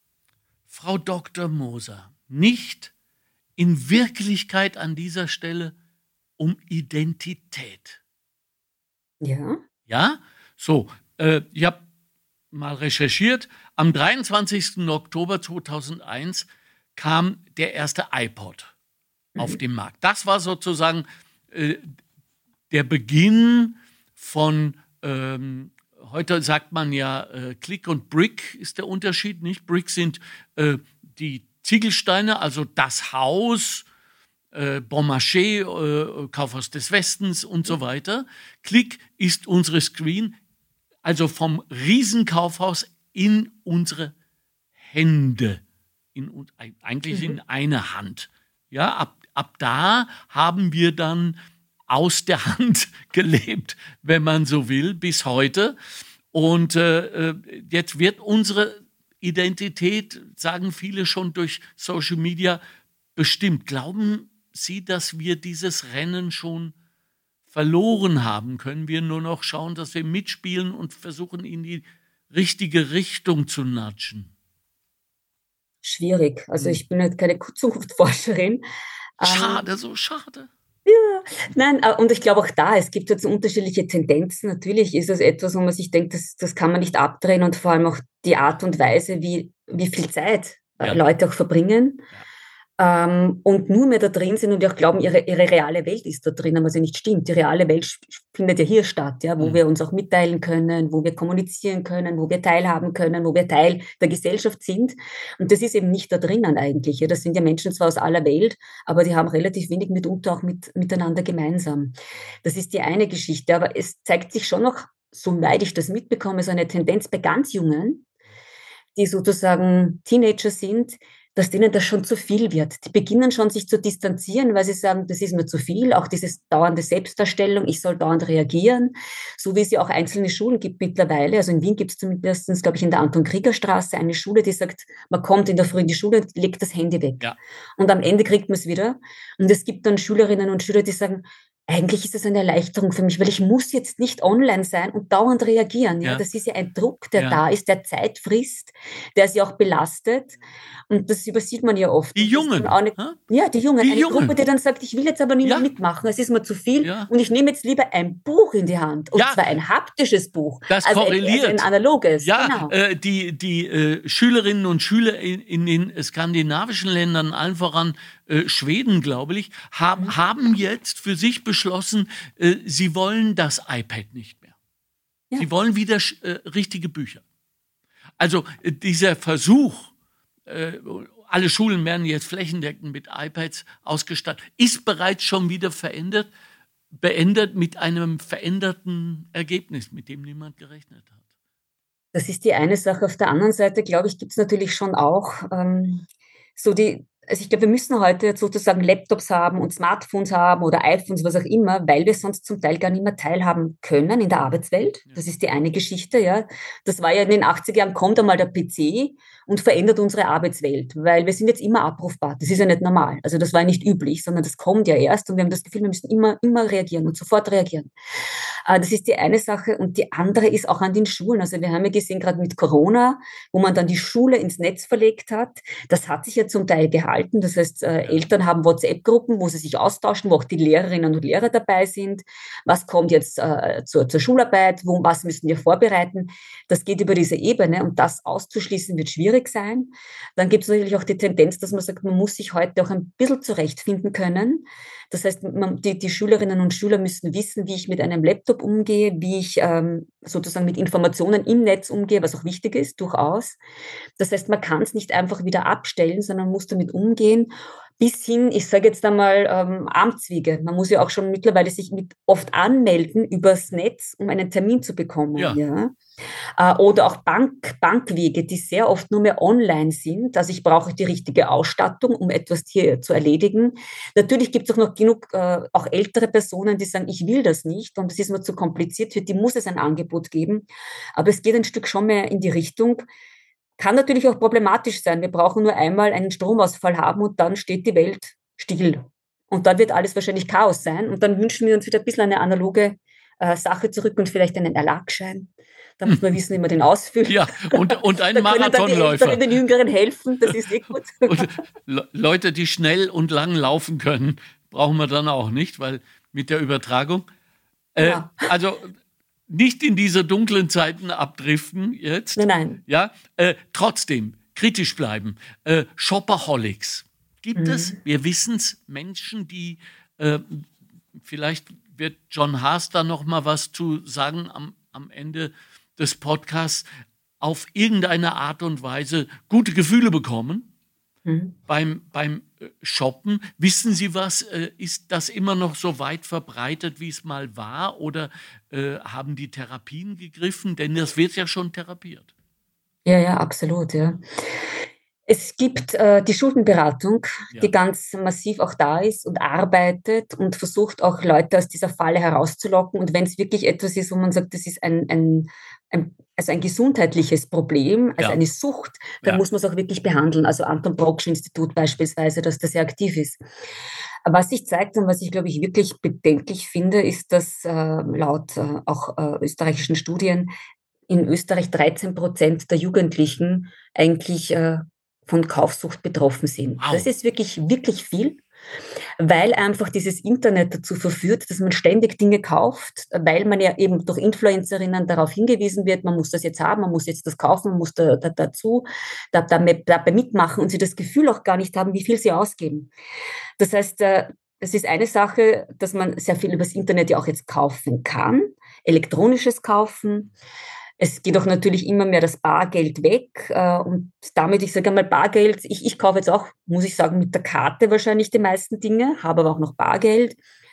Frau Doktor Moser, nicht in Wirklichkeit an dieser Stelle um Identität? Ja. Ja? So, äh, ich habe mal recherchiert. Am dreiundzwanzigsten Oktober zweitausendeins kam der erste iPod mhm. auf den Markt. Das war sozusagen äh, der Beginn von, ähm, heute sagt man ja, äh, Click und Brick ist der Unterschied, nicht? Brick sind äh, die Ziegelsteine, also das Haus, äh, Bon Marché, äh, Kaufhaus des Westens und so weiter. Click ist unsere Screen, also vom Riesenkaufhaus in unsere Hände, in, eigentlich mhm. in eine Hand. Ja, ab, ab da haben wir dann aus der Hand gelebt, wenn man so will, bis heute. Und äh, jetzt wird unsere Identität, sagen viele schon, durch Social Media bestimmt. Glauben Sie, dass wir dieses Rennen schon verloren haben? Können wir nur noch schauen, dass wir mitspielen und versuchen, in die richtige Richtung zu nudgen? Schwierig. Also Hm. ich bin halt keine Zukunftsforscherin. Schade, so schade. Ja, nein, und ich glaube auch da, es gibt jetzt unterschiedliche Tendenzen. Natürlich ist es etwas, wo man sich denkt, das, das kann man nicht abdrehen, und vor allem auch die Art und Weise, wie, wie viel Zeit Ja. Leute auch verbringen. Ähm, und nur mehr da drin sind und auch glauben, ihre, ihre reale Welt ist da drin, was ja nicht stimmt. Die reale Welt sch- findet ja hier statt, ja, wo Mhm. wir uns auch mitteilen können, wo wir kommunizieren können, wo wir teilhaben können, wo wir Teil der Gesellschaft sind. Und das ist eben nicht da drinnen eigentlich. Ja. Das sind ja Menschen zwar aus aller Welt, aber die haben relativ wenig mitunter auch mit, miteinander gemeinsam. Das ist die eine Geschichte. Aber es zeigt sich schon noch, soweit ich das mitbekomme, so eine Tendenz bei ganz Jungen, die sozusagen Teenager sind, dass denen das schon zu viel wird. Die beginnen schon, sich zu distanzieren, weil sie sagen, das ist mir zu viel. Auch diese dauernde Selbstdarstellung, ich soll dauernd reagieren, so wie es ja auch einzelne Schulen gibt mittlerweile. Also in Wien gibt es zumindest, glaube ich, in der Anton-Krieger-Straße eine Schule, die sagt, man kommt in der Früh in die Schule und legt das Handy weg. Ja. Und am Ende kriegt man es wieder. Und es gibt dann Schülerinnen und Schüler, die sagen, eigentlich ist das eine Erleichterung für mich, weil ich muss jetzt nicht online sein und dauernd reagieren. Ja? Ja. Das ist ja ein Druck, der Ja. da ist, der Zeit frisst, der sie auch belastet. Und das übersieht man ja oft. Die Und das Jungen, dann auch eine, hä? ja, die Jungen. Die eine Jungen. Gruppe, die dann sagt, ich will jetzt aber nicht Ja. mehr mitmachen, es ist mir zu viel Ja. und ich nehme jetzt lieber ein Buch in die Hand. Und Ja. zwar ein haptisches Buch. Das also korreliert. Ein, also ein analoges. Ja, Genau. äh, die, die äh, Schülerinnen und Schüler in, in den skandinavischen Ländern, allen voran äh, Schweden, glaube ich, hab, Mhm. haben jetzt für sich beschlossen, äh, sie wollen das iPad nicht mehr. Ja. Sie wollen wieder äh, richtige Bücher. Also äh, dieser Versuch, äh, alle Schulen werden jetzt flächendeckend mit iPads ausgestattet, ist bereits schon wieder verändert, beendet mit einem veränderten Ergebnis, mit dem niemand gerechnet hat. Das ist die eine Sache. Auf der anderen Seite, glaube ich, gibt es natürlich schon auch ähm, so die, also ich glaube, wir müssen heute jetzt sozusagen Laptops haben und Smartphones haben oder iPhones, was auch immer, weil wir sonst zum Teil gar nicht mehr teilhaben können in der Arbeitswelt. Das ist die eine Geschichte, ja. Das war ja in den achtziger Jahren, kommt einmal der P C und verändert unsere Arbeitswelt, weil wir sind jetzt immer abrufbar. Das ist ja nicht normal. Also das war ja nicht üblich, sondern das kommt ja erst und wir haben das Gefühl, wir müssen immer, immer reagieren und sofort reagieren. Äh, das ist die eine Sache und die andere ist auch an den Schulen. Also wir haben ja gesehen, gerade mit Corona, wo man dann die Schule ins Netz verlegt hat, das hat sich ja zum Teil gehalten. Das heißt, äh, Eltern haben WhatsApp-Gruppen, wo sie sich austauschen, wo auch die Lehrerinnen und Lehrer dabei sind. Was kommt jetzt äh, zur, zur Schularbeit? Wo, was müssen wir vorbereiten? Das geht über diese Ebene und das auszuschließen wird schwierig sein. Dann gibt es natürlich auch die Tendenz, dass man sagt, man muss sich heute auch ein bisschen zurechtfinden können. Das heißt, man, die, die Schülerinnen und Schüler müssen wissen, wie ich mit einem Laptop umgehe, wie ich ähm, sozusagen mit Informationen im Netz umgehe, was auch wichtig ist, durchaus. Das heißt, man kann es nicht einfach wieder abstellen, sondern muss damit umgehen. Bis hin, ich sage jetzt einmal, ähm, Amtswege. Man muss ja auch schon mittlerweile sich mit oft anmelden übers Netz, um einen Termin zu bekommen. Ja. Ja? Äh, oder auch Bank, Bankwege, die sehr oft nur mehr online sind. Also ich brauche die richtige Ausstattung, um etwas hier zu erledigen. Natürlich gibt es auch noch genug äh, auch ältere Personen, die sagen, ich will das nicht und es ist mir zu kompliziert. Für die muss es ein Angebot geben. Aber es geht ein Stück schon mehr in die Richtung. Kann natürlich auch problematisch sein. Wir brauchen nur einmal einen Stromausfall haben und dann steht die Welt still. Und dann wird alles wahrscheinlich Chaos sein. Und dann wünschen wir uns wieder ein bisschen eine analoge äh, Sache zurück und vielleicht einen Erlagschein. Da muss man wissen, wie man den ausfüllt. Ja, und, und ein da können dann die Marathonläufer. Älteren den Jüngeren helfen, das ist eh gut. Und Le- Leute, die schnell und lang laufen können, brauchen wir dann auch nicht, weil mit der Übertragung. Äh, Ja. Also nicht in diese dunklen Zeiten abdriften jetzt. Nein, nein. Ja, äh, trotzdem kritisch bleiben. Äh, Shopaholics. Gibt Mhm. es, wir wissen es, Menschen, die, äh, vielleicht wird John Haas da noch mal was zu sagen am, am Ende des Podcasts, auf irgendeine Art und Weise gute Gefühle bekommen Mhm. beim, beim äh, Shoppen. Wissen Sie was? Äh, ist das immer noch so weit verbreitet, wie es mal war? Oder äh, haben die Therapien gegriffen? Denn das wird ja schon therapiert. Ja, ja, absolut, ja. Es gibt äh, die Schuldenberatung, Ja. die ganz massiv auch da ist und arbeitet und versucht auch Leute aus dieser Falle herauszulocken. Und wenn es wirklich etwas ist, wo man sagt, das ist ein, ein, ein, also ein gesundheitliches Problem, also Ja. eine Sucht, dann Ja. muss man es auch wirklich behandeln. Also Anton Brocksch Institut beispielsweise, dass das sehr aktiv ist. Was sich zeigt und was ich, glaube ich, wirklich bedenklich finde, ist, dass äh, laut äh, auch äh, österreichischen Studien in Österreich dreizehn Prozent der Jugendlichen eigentlich äh, von Kaufsucht betroffen sind. Wow. Das ist wirklich, wirklich viel, weil einfach dieses Internet dazu verführt, dass man ständig Dinge kauft, weil man ja eben durch Influencerinnen darauf hingewiesen wird, man muss das jetzt haben, man muss jetzt das kaufen, man muss da, da, dazu da, da, dabei mitmachen und sie das Gefühl auch gar nicht haben, wie viel sie ausgeben. Das heißt, äh, es ist eine Sache, dass man sehr viel übers Internet ja auch jetzt kaufen kann, elektronisches Kaufen. Es geht auch natürlich immer mehr das Bargeld weg äh, und damit, ich sage einmal Bargeld, ich, ich kaufe jetzt auch, muss ich sagen, mit der Karte wahrscheinlich die meisten Dinge, habe aber auch noch Bargeld.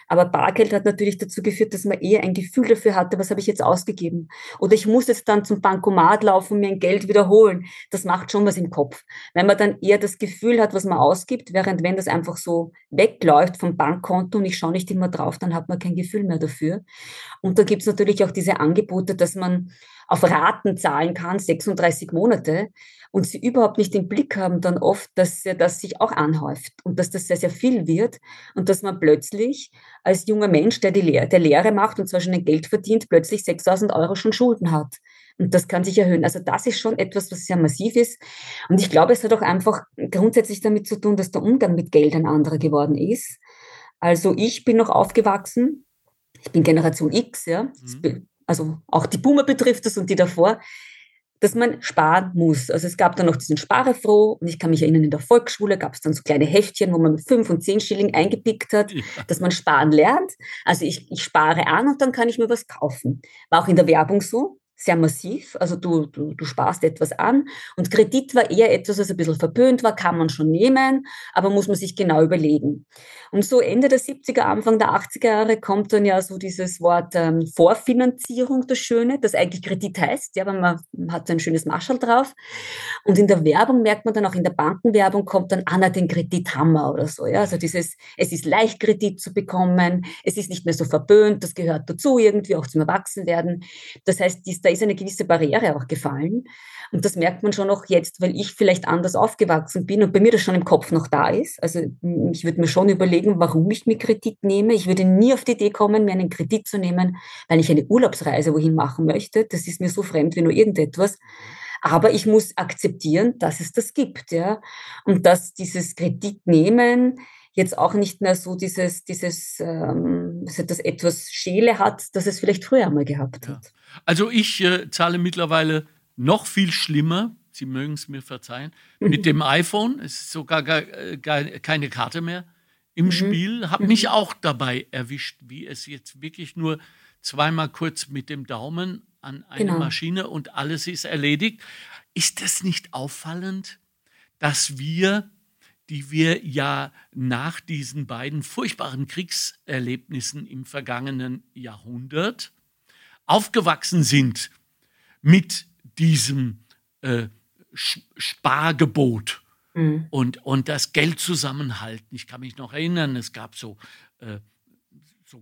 Aber Bargeld hat natürlich dazu geführt, dass man eher ein Gefühl dafür hatte, was habe ich jetzt ausgegeben. Oder ich muss jetzt dann zum Bankomat laufen und mir ein Geld wiederholen. Das macht schon was im Kopf. Wenn man dann eher das Gefühl hat, was man ausgibt, während wenn das einfach so wegläuft vom Bankkonto und ich schaue nicht immer drauf, dann hat man kein Gefühl mehr dafür. Und da gibt es natürlich auch diese Angebote, dass man auf Raten zahlen kann, sechsunddreißig Monate, und sie überhaupt nicht im Blick haben dann oft, dass das sich auch anhäuft und dass das sehr, sehr viel wird und dass man plötzlich als junger Mensch, der die Lehre, der Lehre macht und zwar schon ein Geld verdient, plötzlich sechstausend Euro schon Schulden hat. Und das kann sich erhöhen. Also das ist schon etwas, was sehr massiv ist. Und ich glaube, es hat auch einfach grundsätzlich damit zu tun, dass der Umgang mit Geld ein anderer geworden ist. Also ich bin noch aufgewachsen, ich bin Generation X, ja, mhm. Also auch die Boomer betrifft es und die davor, dass man sparen muss. Also es gab dann noch diesen Sparefroh und ich kann mich erinnern, in der Volksschule gab es dann so kleine Heftchen, wo man mit fünf und zehn Schilling eingepickt hat, ja. dass man sparen lernt. Also ich, ich spare an und dann kann ich mir was kaufen. War auch in der Werbung so. Sehr massiv, also du, du, du sparst etwas an und Kredit war eher etwas, was ein bisschen verpönt war, kann man schon nehmen, aber muss man sich genau überlegen. Und so Ende der siebziger, Anfang der achtziger Jahre kommt dann ja so dieses Wort ähm, Vorfinanzierung, das Schöne, das eigentlich Kredit heißt, ja, weil man, man hat so ein schönes Marschall drauf. Und in der Werbung merkt man dann auch, in der Bankenwerbung kommt dann Anna den Kredithammer oder so, ja, also dieses, es ist leicht Kredit zu bekommen, es ist nicht mehr so verpönt, das gehört dazu irgendwie, auch zum Erwachsenwerden. Das heißt, dies, da ist eine gewisse Barriere auch gefallen. Und das merkt man schon auch jetzt, weil ich vielleicht anders aufgewachsen bin und bei mir das schon im Kopf noch da ist. Also ich würde mir schon überlegen, warum ich mir Kredit nehme. Ich würde nie auf die Idee kommen, mir einen Kredit zu nehmen, weil ich eine Urlaubsreise wohin machen möchte. Das ist mir so fremd wie nur irgendetwas. Aber ich muss akzeptieren, dass es das gibt, ja. Und dass dieses Kreditnehmen jetzt auch nicht mehr so dieses, dieses ähm, das etwas Schäle hat, das es vielleicht früher einmal gehabt hat. Ja. Also ich äh, zahle mittlerweile noch viel schlimmer, Sie mögen es mir verzeihen, mhm. mit dem iPhone. Es ist sogar gar, gar keine Karte mehr im mhm. Spiel. Habe mhm. mich auch dabei erwischt, wie es jetzt wirklich nur zweimal kurz mit dem Daumen an eine genau. Maschine und alles ist erledigt. Ist das nicht auffallend, dass wir, die wir ja nach diesen beiden furchtbaren Kriegserlebnissen im vergangenen Jahrhundert aufgewachsen sind mit diesem äh, Spargebot mhm. und, und das Geld zusammenhalten. Ich kann mich noch erinnern, es gab so, äh, so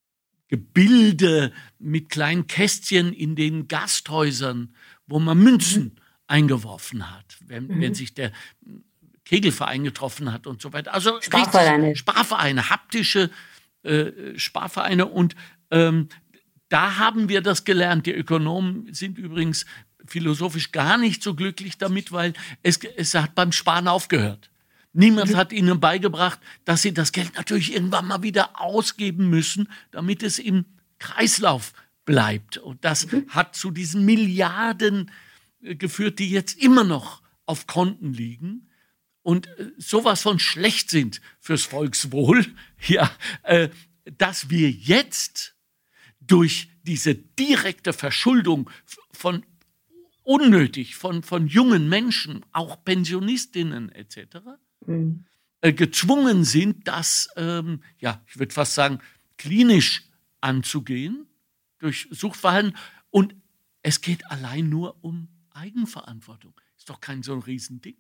Gebilde mit kleinen Kästchen in den Gasthäusern, wo man Münzen mhm. eingeworfen hat, wenn, mhm. wenn sich der Kegelverein getroffen hat und so weiter. Also Sparvereine. Sparvereine, haptische äh, Sparvereine. Und ähm, da haben wir das gelernt. Die Ökonomen sind übrigens philosophisch gar nicht so glücklich damit, weil es, es hat beim Sparen aufgehört. Niemand hat ihnen beigebracht, dass sie das Geld natürlich irgendwann mal wieder ausgeben müssen, damit es im Kreislauf bleibt. Und das hat zu diesen Milliarden geführt, die jetzt immer noch auf Konten liegen und sowas von schlecht sind fürs Volkswohl, ja, äh, dass wir jetzt durch diese direkte Verschuldung von unnötig, von, von jungen Menschen, auch Pensionistinnen et cetera, mhm. äh, gezwungen sind, das, ähm, ja, ich würde fast sagen, klinisch anzugehen, durch Suchtverhalten. Und es geht allein nur um Eigenverantwortung. Ist doch kein so ein Riesending.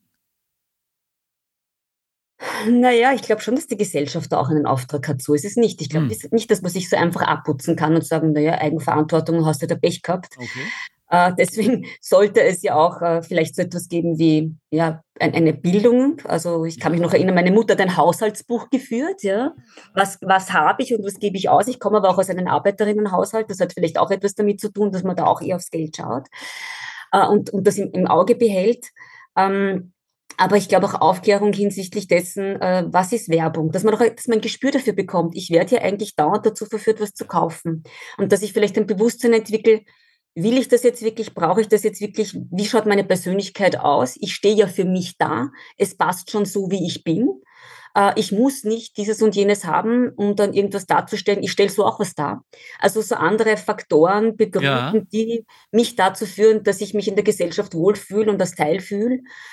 Naja, ich glaube schon, dass die Gesellschaft da auch einen Auftrag hat. So ist es nicht. Ich glaube hm. nicht, dass man sich so einfach abputzen kann und sagen, naja, Eigenverantwortung, hast du da Pech gehabt. Okay. Äh, deswegen sollte es ja auch äh, vielleicht so etwas geben wie ja ein, eine Bildung. Also ich kann mich noch erinnern, meine Mutter hat ein Haushaltsbuch geführt. Ja, was was habe ich und was gebe ich aus? Ich komme aber auch aus einem Arbeiterinnenhaushalt. Das hat vielleicht auch etwas damit zu tun, dass man da auch eher aufs Geld schaut äh, und und das im, im Auge behält. Ähm, Aber ich glaube auch Aufklärung hinsichtlich dessen, äh, was ist Werbung, dass man doch, dass man ein Gespür dafür bekommt. Ich werde ja eigentlich dauernd dazu verführt, was zu kaufen. Und dass ich vielleicht ein Bewusstsein entwickle, will ich das jetzt wirklich, brauche ich das jetzt wirklich, wie schaut meine Persönlichkeit aus? Ich stehe ja für mich da, es passt schon so, wie ich bin. Äh, ich muss nicht dieses und jenes haben, um dann irgendwas darzustellen. Ich stelle so auch was dar. Also so andere Faktoren begründen, ja. die mich dazu führen, dass ich mich in der Gesellschaft wohlfühle und als Teil fühle.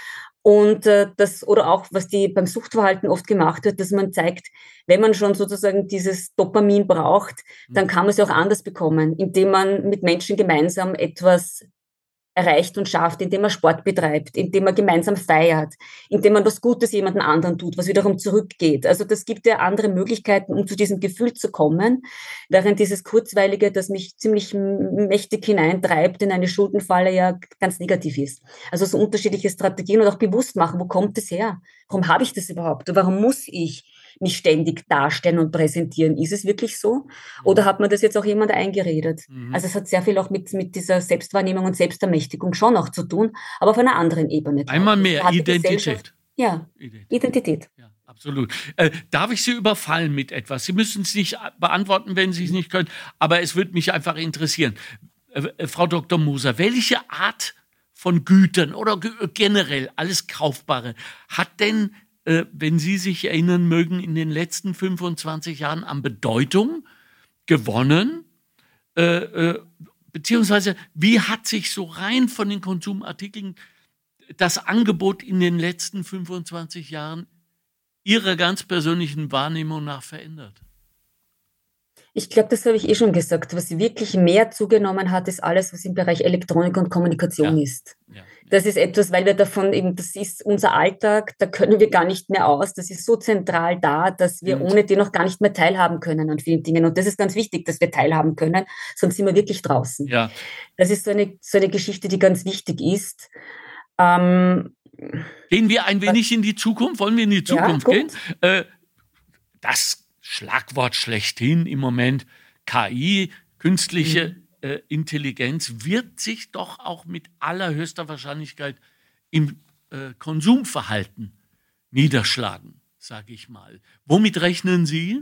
Und äh, das, oder auch, was die beim Suchtverhalten oft gemacht wird, dass man zeigt, wenn man schon sozusagen dieses Dopamin braucht, dann kann man es auch anders bekommen, indem man mit Menschen gemeinsam etwas erreicht und schafft, indem man Sport betreibt, indem man gemeinsam feiert, indem man was Gutes jemandem anderen tut, was wiederum zurückgeht. Also das gibt ja andere Möglichkeiten, um zu diesem Gefühl zu kommen, während dieses Kurzweilige, das mich ziemlich mächtig hineintreibt in eine Schuldenfalle, ja ganz negativ ist. Also so unterschiedliche Strategien und auch bewusst machen, wo kommt es her? Warum habe ich das überhaupt? Warum muss ich mich ständig darstellen und präsentieren? Ist es wirklich so? Oder hat man das jetzt auch jemand eingeredet? Mhm. Also es hat sehr viel auch mit, mit dieser Selbstwahrnehmung und Selbstermächtigung schon noch zu tun, aber auf einer anderen Ebene. Einmal mehr Identität. Ja, Identität. Identität. Ja, absolut. Äh, darf ich Sie überfallen mit etwas? Sie müssen es nicht beantworten, wenn Sie es nicht können, aber es würde mich einfach interessieren. Äh, äh, Frau Doktor Moser, welche Art von Gütern oder g- generell alles Kaufbare hat denn, äh, wenn Sie sich erinnern mögen, in den letzten fünfundzwanzig Jahren an Bedeutung gewonnen? Äh, äh, beziehungsweise, wie hat sich so rein von den Konsumartikeln das Angebot in den letzten fünfundzwanzig Jahren Ihrer ganz persönlichen Wahrnehmung nach verändert? Ich glaube, das habe ich eh schon gesagt. Was wirklich mehr zugenommen hat, ist alles, was im Bereich Elektronik und Kommunikation Ja. ist. Ja. Das ist etwas, weil wir davon eben, das ist unser Alltag, da können wir gar nicht mehr aus. Das ist so zentral da, dass wir Stimmt. ohne den noch gar nicht mehr teilhaben können an vielen Dingen. Und das ist ganz wichtig, dass wir teilhaben können, sonst sind wir wirklich draußen. Ja. Das ist so eine, so eine Geschichte, die ganz wichtig ist. Ähm, Gehen wir ein wenig in die Zukunft? Wollen wir in die Zukunft Ja, gehen? gut. Äh, das Schlagwort schlechthin im Moment, K I, künstliche äh, Intelligenz, wird sich doch auch mit allerhöchster Wahrscheinlichkeit im äh, Konsumverhalten niederschlagen, sage ich mal. Womit rechnen Sie?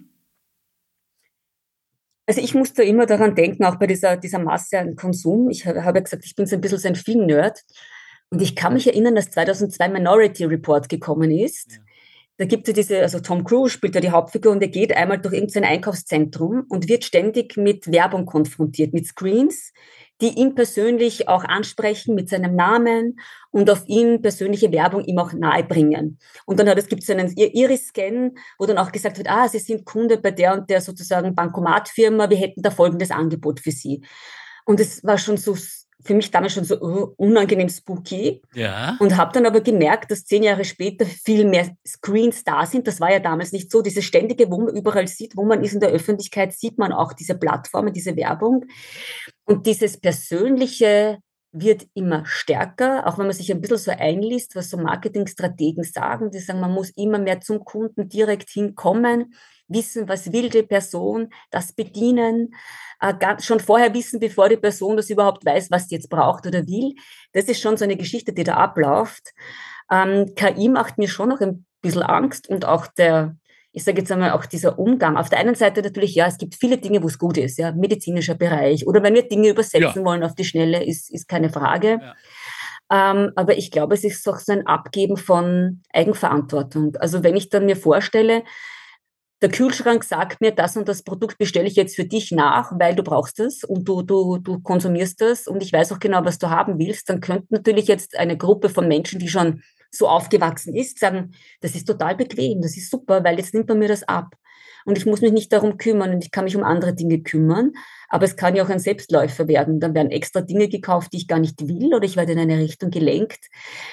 Also ich muss da immer daran denken, auch bei dieser, dieser Masse an Konsum. Ich habe hab ja gesagt, ich bin so ein bisschen so ein Film-Nerd. Und ich kann mich erinnern, dass zweitausendzwei Minority Report gekommen ist. Ja. Da gibt es ja diese, also Tom Cruise spielt da die Hauptfigur und er geht einmal durch irgendein Einkaufszentrum und wird ständig mit Werbung konfrontiert, mit Screens, die ihn persönlich auch ansprechen mit seinem Namen und auf ihn persönliche Werbung ihm auch nahebringen. Und dann hat es, gibt es einen Iris-Scan, wo dann auch gesagt wird, ah, Sie sind Kunde bei der und der sozusagen Bankomatfirma, wir hätten da folgendes Angebot für Sie. Und es war schon so für mich damals schon so uh, unangenehm spooky. Ja. Und habe dann aber gemerkt, dass zehn Jahre später viel mehr Screens da sind. Das war ja damals nicht so. Dieses ständige, wo man überall sieht, wo man ist in der Öffentlichkeit, sieht man auch diese Plattformen, diese Werbung. Und dieses Persönliche wird immer stärker, auch wenn man sich ein bisschen so einliest, was so Marketingstrategen sagen. Die sagen, man muss immer mehr zum Kunden direkt hinkommen, wissen, was will die Person, das bedienen, äh, ganz, schon vorher wissen, bevor die Person das überhaupt weiß, was sie jetzt braucht oder will. Das ist schon so eine Geschichte, die da abläuft. Ähm, K I macht mir schon noch ein bisschen Angst und auch der, ich sage jetzt einmal, auch dieser Umgang. Auf der einen Seite natürlich, ja, es gibt viele Dinge, wo es gut ist, ja, medizinischer Bereich oder wenn wir Dinge übersetzen Ja. wollen auf die Schnelle, ist, ist keine Frage. Ja. Ähm, aber ich glaube, es ist doch so ein Abgeben von Eigenverantwortung. Also wenn ich dann mir vorstelle, der Kühlschrank sagt mir, das und das Produkt bestelle ich jetzt für dich nach, weil du brauchst es und du, du, du konsumierst es und ich weiß auch genau, was du haben willst, dann könnte natürlich jetzt eine Gruppe von Menschen, die schon so aufgewachsen ist, sagen, das ist total bequem, das ist super, weil jetzt nimmt man mir das ab. Und ich muss mich nicht darum kümmern und ich kann mich um andere Dinge kümmern, aber es kann ja auch ein Selbstläufer werden. Dann werden extra Dinge gekauft, die ich gar nicht will oder ich werde in eine Richtung gelenkt.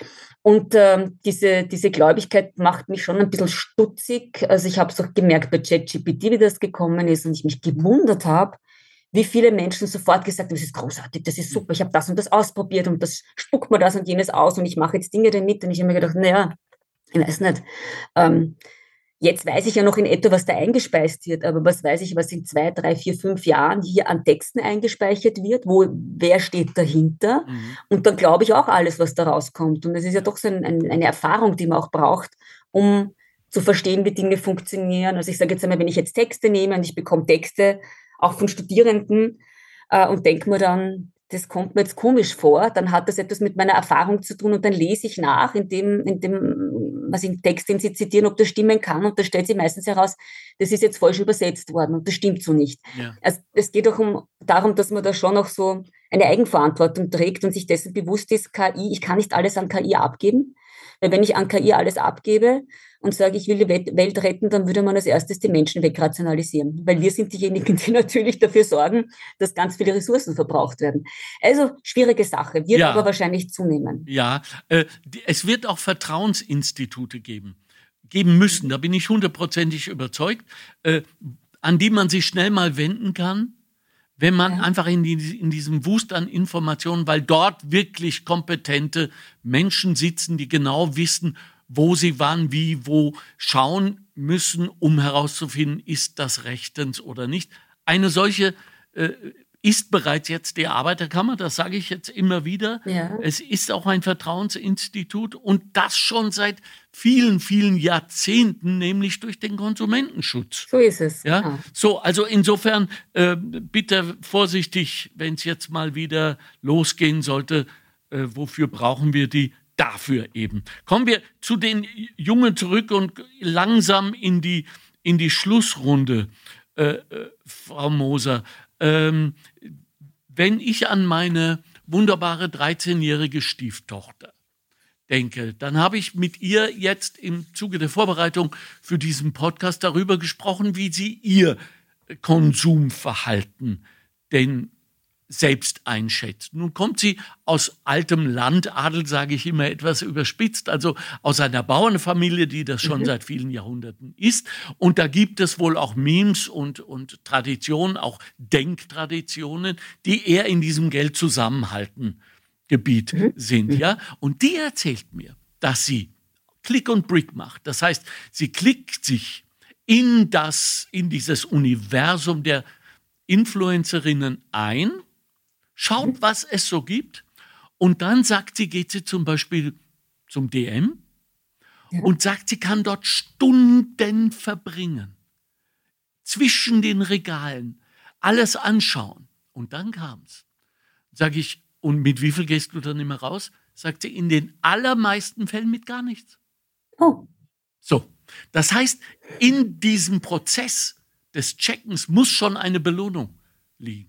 Und ähm, diese, diese Gläubigkeit macht mich schon ein bisschen stutzig. Also ich habe es auch gemerkt bei ChatGPT, wie das gekommen ist und ich mich gewundert habe, wie viele Menschen sofort gesagt haben, das ist großartig, das ist super, ich habe das und das ausprobiert und das spuckt mir das und jenes aus und ich mache jetzt Dinge damit. Und ich habe mir gedacht, naja, ich weiß nicht, ähm, jetzt weiß ich ja noch in etwa, was da eingespeist wird, aber was weiß ich, was in zwei, drei, vier, fünf Jahren hier an Texten eingespeichert wird, wo, wer steht dahinter? Mhm. Und dann glaube ich auch alles, was da rauskommt. Und es ist ja doch so ein, ein, eine Erfahrung, die man auch braucht, um zu verstehen, wie Dinge funktionieren. Also ich sage jetzt einmal, wenn ich jetzt Texte nehme und ich bekomme Texte auch von Studierenden äh, und denke mir dann, das kommt mir jetzt komisch vor, dann hat das etwas mit meiner Erfahrung zu tun und dann lese ich nach, in dem, in dem, was im Text, den sie zitieren, ob das stimmen kann und da stellt sich meistens heraus, das ist jetzt falsch übersetzt worden und das stimmt so nicht. Ja. Also es geht auch um, darum, dass man da schon auch so eine Eigenverantwortung trägt und sich dessen bewusst ist, K I, ich kann nicht alles an K I abgeben. Weil wenn ich an K I alles abgebe und sage, ich will die Welt retten, dann würde man als erstes die Menschen wegrationalisieren. Weil wir sind diejenigen, die natürlich dafür sorgen, dass ganz viele Ressourcen verbraucht werden. Also schwierige Sache, wird Ja. aber wahrscheinlich zunehmen. Ja, äh, die, es wird auch Vertrauensinstitute geben, geben müssen, da bin ich hundertprozentig überzeugt, äh, an die man sich schnell mal wenden kann, wenn man Ja. einfach in, die, in diesem Wust an Informationen, weil dort wirklich kompetente Menschen sitzen, die genau wissen, wo sie wann, wie, wo schauen müssen, um herauszufinden, ist das rechtens oder nicht. Eine solche äh, ist bereits jetzt die Arbeiterkammer, das sage ich jetzt immer wieder. Ja. Es ist auch ein Vertrauensinstitut und das schon seit vielen, vielen Jahrzehnten, nämlich durch den Konsumentenschutz. So ist es. Ja, Ah. so, also insofern äh, bitte vorsichtig, wenn es jetzt mal wieder losgehen sollte, äh, wofür brauchen wir die? Dafür eben. Kommen wir zu den Jungen zurück und langsam in die, in die Schlussrunde, äh, äh, Frau Moser. Ähm, wenn ich an meine wunderbare dreizehnjährige Stieftochter denke, dann habe ich mit ihr jetzt im Zuge der Vorbereitung für diesen Podcast darüber gesprochen, wie sie ihr Konsumverhalten denn selbst einschätzt. Nun kommt sie aus altem Landadel, sage ich immer etwas überspitzt, also aus einer Bauernfamilie, die das schon mhm. seit vielen Jahrhunderten ist. Und da gibt es wohl auch Memes und, und Traditionen, auch Denktraditionen, die eher in diesem Geld-Zusammenhalten-Gebiet mhm. sind. Ja? Und die erzählt mir, dass sie Click und Brick macht. Das heißt, sie klickt sich in, das, in dieses Universum der Influencerinnen ein, schaut, was es so gibt und dann sagt sie, geht sie zum Beispiel zum D M ja. und sagt, sie kann dort Stunden verbringen, zwischen den Regalen, alles anschauen. Und dann kam's. Sag ich, und mit wie viel gehst du dann immer raus? Sagt sie, in den allermeisten Fällen mit gar nichts. Oh. So, das heißt, in diesem Prozess des Checkens muss schon eine Belohnung liegen.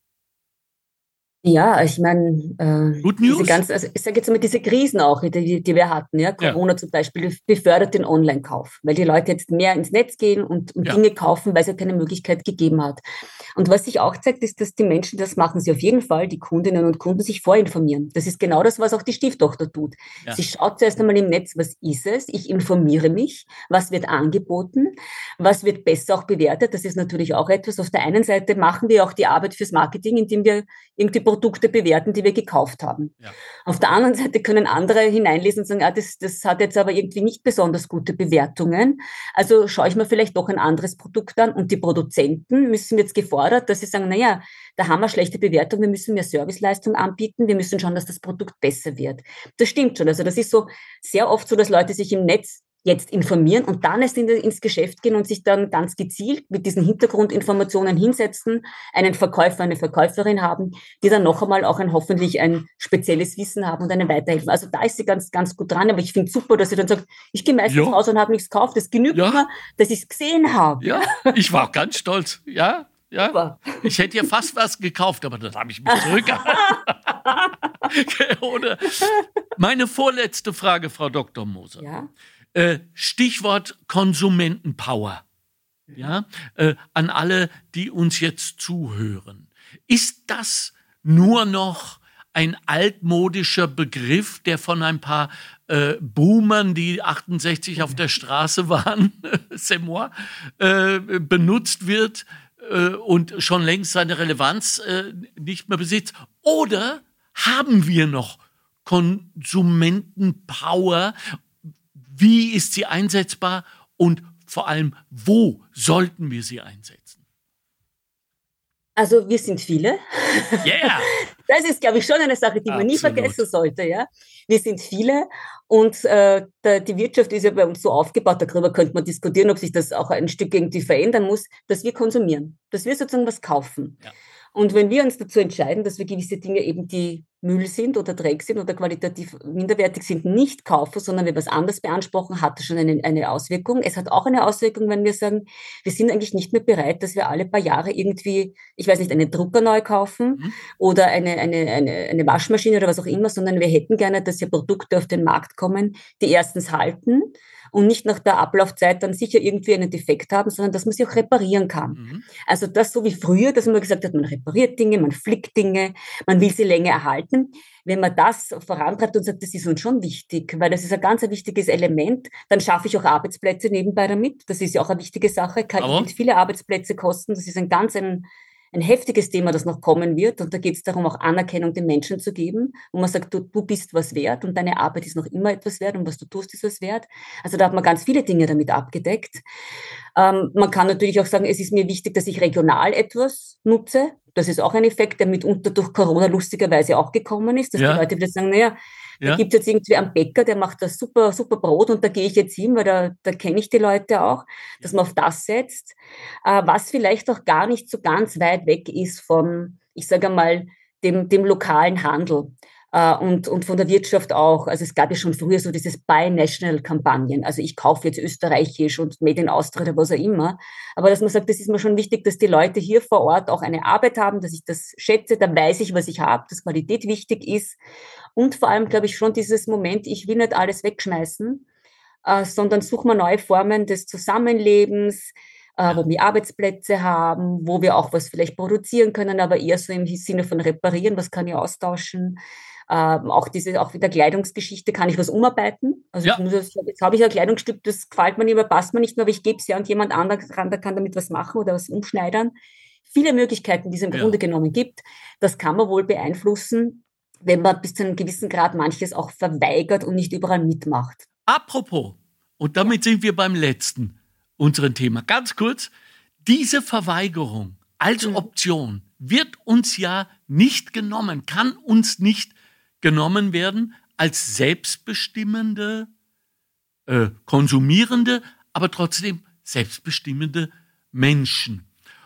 Ja, ich meine, äh, Good News. Diese ganzen, also ich sage jetzt mal, diese Krisen auch, die, die wir hatten, ja, Corona ja. zum Beispiel, befördert den Online-Kauf, weil die Leute jetzt mehr ins Netz gehen und, und ja. Dinge kaufen, weil es ja keine Möglichkeit gegeben hat. Und was sich auch zeigt, ist, dass die Menschen, das machen sie auf jeden Fall, die Kundinnen und Kunden sich vorinformieren. Das ist genau das, was auch die Stieftochter tut. Ja. Sie schaut zuerst einmal im Netz, was ist es? Ich informiere mich, was wird angeboten, was wird besser auch bewertet. Das ist natürlich auch etwas. Auf der einen Seite machen wir auch die Arbeit fürs Marketing, indem wir irgendwie Produkte bewerten, die wir gekauft haben. Ja. Auf der anderen Seite können andere hineinlesen und sagen, ah, das, das hat jetzt aber irgendwie nicht besonders gute Bewertungen. Also schaue ich mir vielleicht doch ein anderes Produkt an. Und die Produzenten müssen jetzt gefordert, dass sie sagen, naja, da haben wir schlechte Bewertung, wir müssen mehr Serviceleistung anbieten, wir müssen schauen, dass das Produkt besser wird. Das stimmt schon. Also das ist so sehr oft so, dass Leute sich im Netz jetzt informieren und dann erst in, ins Geschäft gehen und sich dann ganz gezielt mit diesen Hintergrundinformationen hinsetzen, einen Verkäufer, eine Verkäuferin haben, die dann noch einmal auch ein hoffentlich ein spezielles Wissen haben und einen weiterhelfen. Also da ist sie ganz, ganz gut dran, aber ich finde super, dass sie dann sagt, ich gehe meistens ja. raus und habe nichts gekauft. Das genügt ja. mir, dass ich es gesehen habe. Ja, ich war ganz stolz. Ja, ja. Super. Ich hätte ja fast was gekauft, aber das habe ich mich zurückgehalten. Oder meine vorletzte Frage, Frau Doktor Moser. Ja. Äh, Stichwort Konsumentenpower. Ja, äh, an alle, die uns jetzt zuhören. Ist das nur noch ein altmodischer Begriff, der von ein paar äh, Boomern, die achtundsechzig auf der Straße waren, c'est moi, äh, benutzt wird äh, und schon längst seine Relevanz äh, nicht mehr besitzt? Oder haben wir noch Konsumentenpower? Wie ist sie einsetzbar und vor allem, wo sollten wir sie einsetzen? Also wir sind viele. Yeah. Das ist, glaube ich, schon eine Sache, die Absolut. man nie vergessen sollte. Ja? Wir sind viele und äh, der, die Wirtschaft ist ja bei uns so aufgebaut, darüber könnte man diskutieren, ob sich das auch ein Stück irgendwie verändern muss, dass wir konsumieren, dass wir sozusagen was kaufen. Ja. Und wenn wir uns dazu entscheiden, dass wir gewisse Dinge eben, die Müll sind oder Dreck sind oder qualitativ minderwertig sind, nicht kaufe, sondern wir was anderes beanspruchen, hat das schon eine, eine Auswirkung. Es hat auch eine Auswirkung, wenn wir sagen, wir sind eigentlich nicht mehr bereit, dass wir alle paar Jahre irgendwie, ich weiß nicht, einen Drucker neu kaufen mhm. oder eine, eine, eine, eine Waschmaschine oder was auch immer, sondern wir hätten gerne, dass ja Produkte auf den Markt kommen, die erstens halten und nicht nach der Ablaufzeit dann sicher irgendwie einen Defekt haben, sondern dass man sie auch reparieren kann. Mhm. Also das so wie früher, dass man gesagt hat, man repariert Dinge, man flickt Dinge, man will sie länger erhalten. Wenn man das vorantreibt und sagt, das ist uns schon wichtig, weil das ist ein ganz ein wichtiges Element, dann schaffe ich auch Arbeitsplätze nebenbei damit. Das ist ja auch eine wichtige Sache. K I wird viele Arbeitsplätze kosten. Das ist ein ganz ein ein heftiges Thema, das noch kommen wird. Und da geht es darum, auch Anerkennung den Menschen zu geben, wo man sagt, du, du bist was wert und deine Arbeit ist noch immer etwas wert und was du tust, ist was wert. Also da hat man ganz viele Dinge damit abgedeckt. Ähm, man kann natürlich auch sagen, es ist mir wichtig, dass ich regional etwas nutze. Das ist auch ein Effekt, der mitunter durch Corona lustigerweise auch gekommen ist, dass ja. die Leute wieder sagen, naja, da ja. gibt es jetzt irgendwie einen Bäcker, der macht das super, super Brot und da gehe ich jetzt hin, weil da, da kenne ich die Leute auch, dass man auf das setzt, äh, was vielleicht auch gar nicht so ganz weit weg ist vom, ich sage einmal, dem, dem lokalen Handel. Uh, und, und von der Wirtschaft auch. Also es gab ja schon früher so dieses Buy-National-Kampagnen. Also ich kaufe jetzt österreichisch und Made in Austria oder was auch immer. Aber dass man sagt, das ist mir schon wichtig, dass die Leute hier vor Ort auch eine Arbeit haben, dass ich das schätze, dann weiß ich, was ich habe, dass Qualität wichtig ist. Und vor allem, glaube ich, schon dieses Moment, ich will nicht alles wegschmeißen, uh, sondern suche mir neue Formen des Zusammenlebens, Uh, wo wir Arbeitsplätze haben, wo wir auch was vielleicht produzieren können, aber eher so im Sinne von reparieren, was kann ich austauschen. Uh, auch diese, auch wieder Kleidungsgeschichte, kann ich was umarbeiten? Also ja. ich muss, jetzt habe ich ein Kleidungsstück, das gefällt mir nicht mehr, passt mir nicht mehr, aber ich gebe es ja und jemand anderes ran, der kann damit was machen oder was umschneidern. Viele Möglichkeiten, die es im ja. Grunde genommen gibt, das kann man wohl beeinflussen, wenn man bis zu einem gewissen Grad manches auch verweigert und nicht überall mitmacht. Apropos, und damit ja. sind wir beim letzten unseren Thema. Ganz kurz, diese Verweigerung als Option wird uns ja nicht genommen, kann uns nicht genommen werden als selbstbestimmende, äh, konsumierende, aber trotzdem selbstbestimmende Menschen.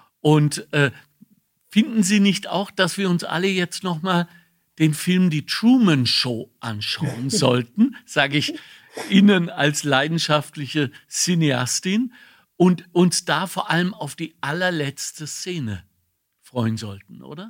Und äh, finden Sie nicht auch, dass wir uns alle jetzt nochmal den Film Die Truman Show anschauen sollten, sage ich Ihnen als leidenschaftliche Cineastin, und uns da vor allem auf die allerletzte Szene freuen sollten, oder?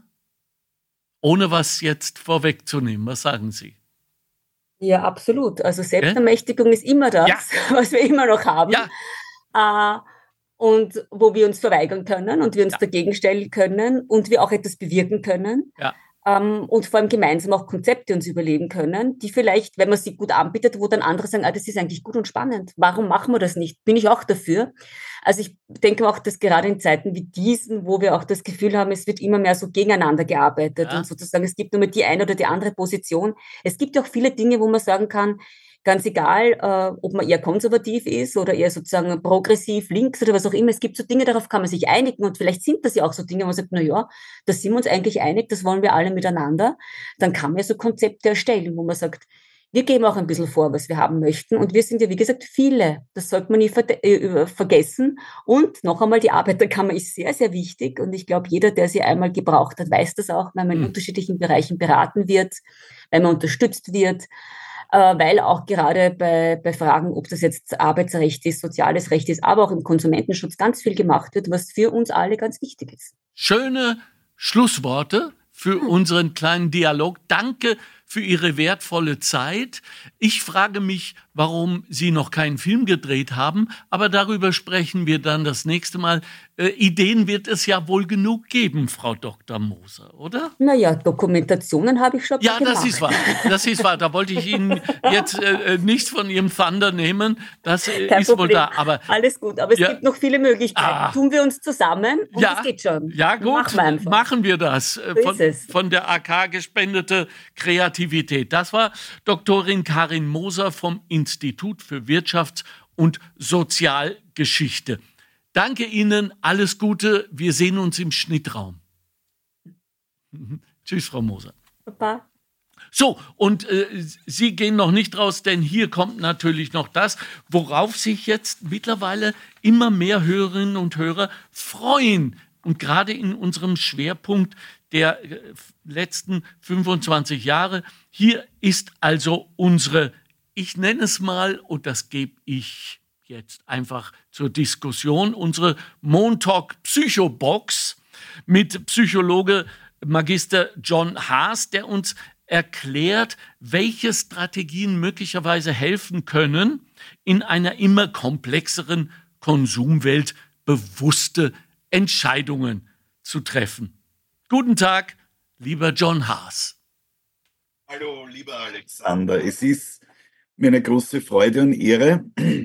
Ohne was jetzt vorwegzunehmen, was sagen Sie? Ja, absolut. Also Selbstermächtigung äh? ist immer das, ja. was wir immer noch haben. Ja. Äh, und wo wir uns verweigern können und wir uns ja. dagegen stellen können und wir auch etwas bewirken können. Ja. Um, und vor allem gemeinsam auch Konzepte uns überlegen können, die vielleicht, wenn man sie gut anbietet, wo dann andere sagen, ah, das ist eigentlich gut und spannend. Warum machen wir das nicht? Bin ich auch dafür. Also ich denke auch, dass gerade in Zeiten wie diesen, wo wir auch das Gefühl haben, es wird immer mehr so gegeneinander gearbeitet ja. und sozusagen, es gibt nur mehr die eine oder die andere Position. Es gibt ja auch viele Dinge, wo man sagen kann, ganz egal, äh, ob man eher konservativ ist oder eher sozusagen progressiv, links oder was auch immer. Es gibt so Dinge, darauf kann man sich einigen und vielleicht sind das ja auch so Dinge, wo man sagt, na ja, da sind wir uns eigentlich einig, das wollen wir alle miteinander. Dann kann man ja so Konzepte erstellen, wo man sagt, wir geben auch ein bisschen vor, was wir haben möchten und wir sind ja, wie gesagt, viele. Das sollte man nie ver- äh, vergessen. Und noch einmal, die Arbeiterkammer ist sehr, sehr wichtig und ich glaube, jeder, der sie einmal gebraucht hat, weiß das auch, weil man in mhm. unterschiedlichen Bereichen beraten wird, weil man unterstützt wird, weil auch gerade bei, bei Fragen, ob das jetzt Arbeitsrecht ist, soziales Recht ist, aber auch im Konsumentenschutz ganz viel gemacht wird, was für uns alle ganz wichtig ist. Schöne Schlussworte für hm. unseren kleinen Dialog. Danke für Ihre wertvolle Zeit. Ich frage mich, warum Sie noch keinen Film gedreht haben, aber darüber sprechen wir dann das nächste Mal. Äh, Ideen wird es ja wohl genug geben, Frau Doktor Moser, oder? Naja, Dokumentationen habe ich schon ja, gemacht. Ja, das ist wahr. Das ist wahr. Da wollte ich Ihnen jetzt äh, nichts von Ihrem Thunder nehmen. Das äh, ist Problem. Wohl da. Aber, alles gut, aber es ja. gibt noch viele Möglichkeiten. Ah. Tun wir uns zusammen und ja. das geht schon. Ja, gut, machen wir, machen wir das. So von, von der A K gespendete Kreativität. Das war Doktorin Karin Moser vom Institut für Wirtschafts- und Sozialgeschichte. Danke Ihnen, alles Gute. Wir sehen uns im Schnittraum. Tschüss, Frau Moser. Papa. So, und äh, Sie gehen noch nicht raus, denn hier kommt natürlich noch das, worauf sich jetzt mittlerweile immer mehr Hörerinnen und Hörer freuen. Und gerade in unserem Schwerpunkt der letzten fünfundzwanzig Jahre, hier ist also unsere, ich nenne es mal, und das gebe ich jetzt einfach zur Diskussion, unsere Montauk Psychobox mit Psychologe Magister John Haas, der uns erklärt, welche Strategien möglicherweise helfen können, in einer immer komplexeren Konsumwelt bewusste Entscheidungen zu treffen. Guten Tag, lieber John Haas. Hallo, lieber Alexander. Es ist mir eine große Freude und Ehre.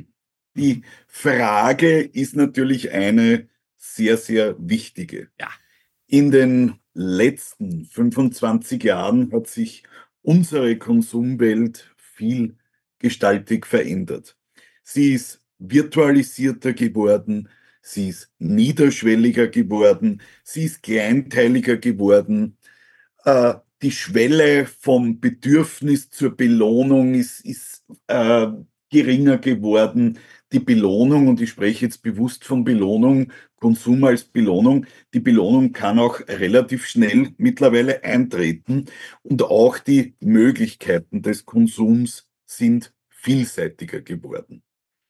Die Frage ist natürlich eine sehr, sehr wichtige. Ja. In den letzten fünfundzwanzig Jahren hat sich unsere Konsumwelt vielgestaltig verändert. Sie ist virtualisierter geworden, sie ist niederschwelliger geworden, sie ist kleinteiliger geworden. Äh, die Schwelle vom Bedürfnis zur Belohnung ist, ist äh, geringer geworden. Die Belohnung, und ich spreche jetzt bewusst von Belohnung, Konsum als Belohnung, die Belohnung kann auch relativ schnell mittlerweile eintreten und auch die Möglichkeiten des Konsums sind vielseitiger geworden.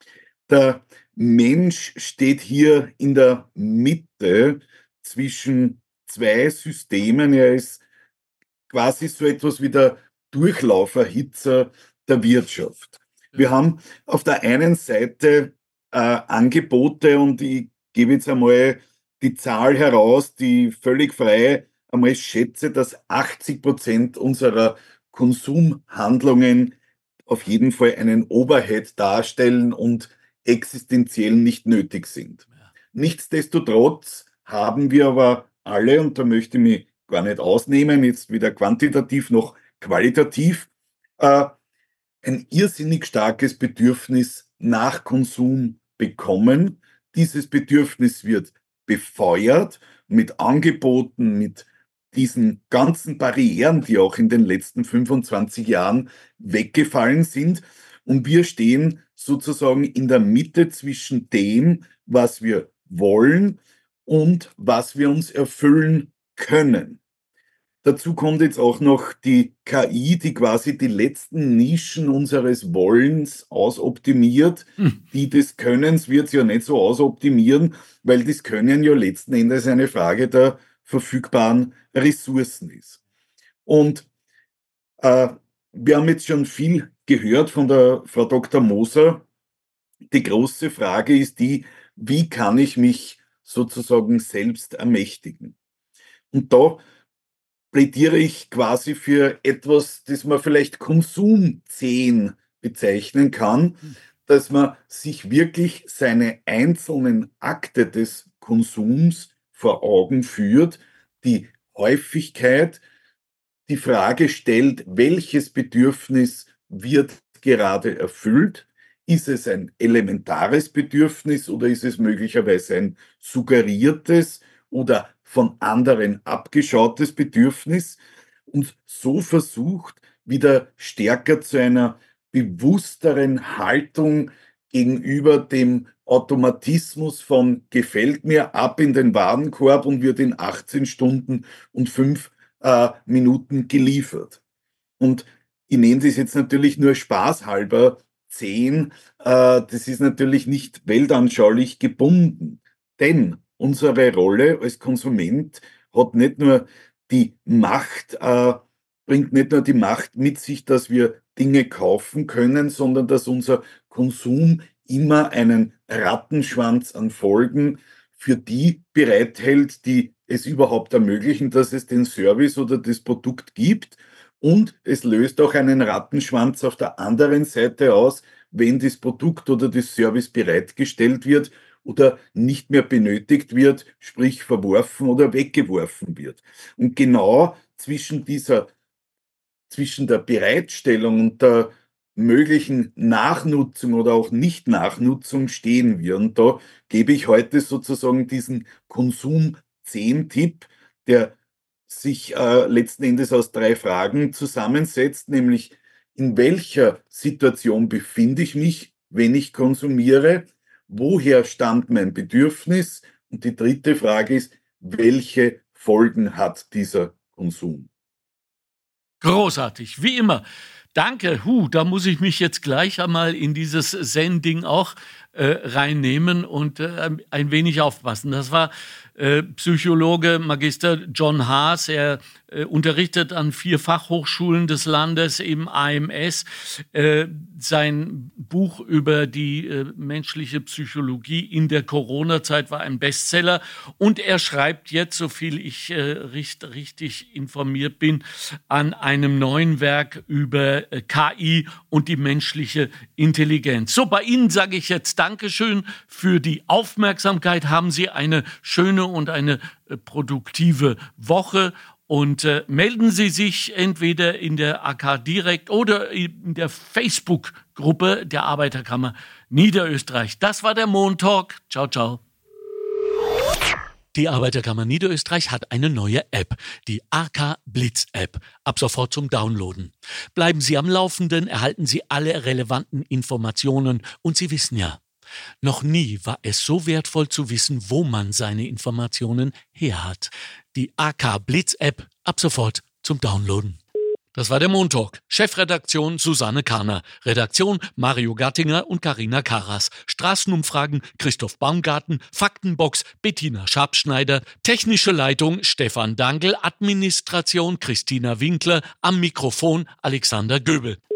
Der Mensch steht hier in der Mitte zwischen zwei Systemen. Er ist quasi so etwas wie der Durchlauferhitzer der Wirtschaft. Wir haben auf der einen Seite äh, Angebote, und ich gebe jetzt einmal die Zahl heraus, die völlig frei einmal schätze, dass achtzig Prozent unserer Konsumhandlungen auf jeden Fall einen Overhead darstellen und existenziell nicht nötig sind. Ja. Nichtsdestotrotz haben wir aber alle, und da möchte ich mich gar nicht ausnehmen, jetzt weder quantitativ noch qualitativ, äh, ein irrsinnig starkes Bedürfnis nach Konsum bekommen. Dieses Bedürfnis wird befeuert mit Angeboten, mit diesen ganzen Barrieren, die auch in den letzten fünfundzwanzig Jahren weggefallen sind. Und wir stehen sozusagen in der Mitte zwischen dem, was wir wollen und was wir uns erfüllen können. Dazu kommt jetzt auch noch die K I, die quasi die letzten Nischen unseres Wollens ausoptimiert. Hm. Die des Könnens wird es ja nicht so ausoptimieren, weil das Können ja letzten Endes eine Frage der verfügbaren Ressourcen ist. Und äh, wir haben jetzt schon viel gehört von der Frau Doktor Moser. Die große Frage ist die, wie kann ich mich sozusagen selbst ermächtigen? Und da plädiere ich quasi für etwas, das man vielleicht Konsumzehn bezeichnen kann, dass man sich wirklich seine einzelnen Akte des Konsums vor Augen führt, die Häufigkeit, die Frage stellt, welches Bedürfnis wird gerade erfüllt? Ist es ein elementares Bedürfnis oder ist es möglicherweise ein suggeriertes oder von anderen abgeschautes Bedürfnis? Und so versucht, wieder stärker zu einer bewussteren Haltung gegenüber dem Automatismus von gefällt mir ab in den Warenkorb und wird in achtzehn Stunden und fünf äh, Minuten geliefert. Und ich nenne das jetzt natürlich nur spaßhalber zehn. Äh, das ist natürlich nicht weltanschaulich gebunden, denn unsere Rolle als Konsument hat nicht nur die Macht, äh, bringt nicht nur die Macht mit sich, dass wir Dinge kaufen können, sondern dass unser Konsum immer einen Rattenschwanz an Folgen für die bereithält, die es überhaupt ermöglichen, dass es den Service oder das Produkt gibt. Und es löst auch einen Rattenschwanz auf der anderen Seite aus, wenn das Produkt oder das Service bereitgestellt wird oder nicht mehr benötigt wird, sprich verworfen oder weggeworfen wird. Und genau zwischen dieser, zwischen der Bereitstellung und der möglichen Nachnutzung oder auch Nicht-Nachnutzung stehen wir. Und da gebe ich heute sozusagen diesen Konsum-zehn-Tipp, der sich äh, letzten Endes aus drei Fragen zusammensetzt, nämlich in welcher Situation befinde ich mich, wenn ich konsumiere, woher stammt mein Bedürfnis? Und die dritte Frage ist, welche Folgen hat dieser Konsum. Großartig, wie immer. Danke, Hu, da muss ich mich jetzt gleich einmal in dieses Zen-Ding auch äh, reinnehmen und äh, ein wenig aufpassen. Das war äh, Psychologe Magister John Haas. Er äh, unterrichtet an vier Fachhochschulen des Landes im A M S. Äh, sein Buch über die äh, menschliche Psychologie in der Corona-Zeit war ein Bestseller. Und er schreibt jetzt, so viel ich äh, richt, richtig informiert bin, an einem neuen Werk über K I und die menschliche Intelligenz. So, bei Ihnen sage ich jetzt Dankeschön für die Aufmerksamkeit. Haben Sie eine schöne und eine äh, produktive Woche und äh, melden Sie sich entweder in der A K direkt oder in der Facebook-Gruppe der Arbeiterkammer Niederösterreich. Das war der Montalk. Ciao, ciao. Die Arbeiterkammer Niederösterreich hat eine neue App, die A K Blitz App, ab sofort zum Downloaden. Bleiben Sie am Laufenden, erhalten Sie alle relevanten Informationen und Sie wissen ja, noch nie war es so wertvoll zu wissen, wo man seine Informationen her hat. Die A K Blitz App, ab sofort zum Downloaden. Das war der Montalk. Chefredaktion Susanne Karner. Redaktion Mario Gattinger und Carina Karas. Straßenumfragen Christoph Baumgarten. Faktenbox Bettina Schabschneider. Technische Leitung Stefan Dangl. Administration Christina Winkler. Am Mikrofon Alexander Göbel.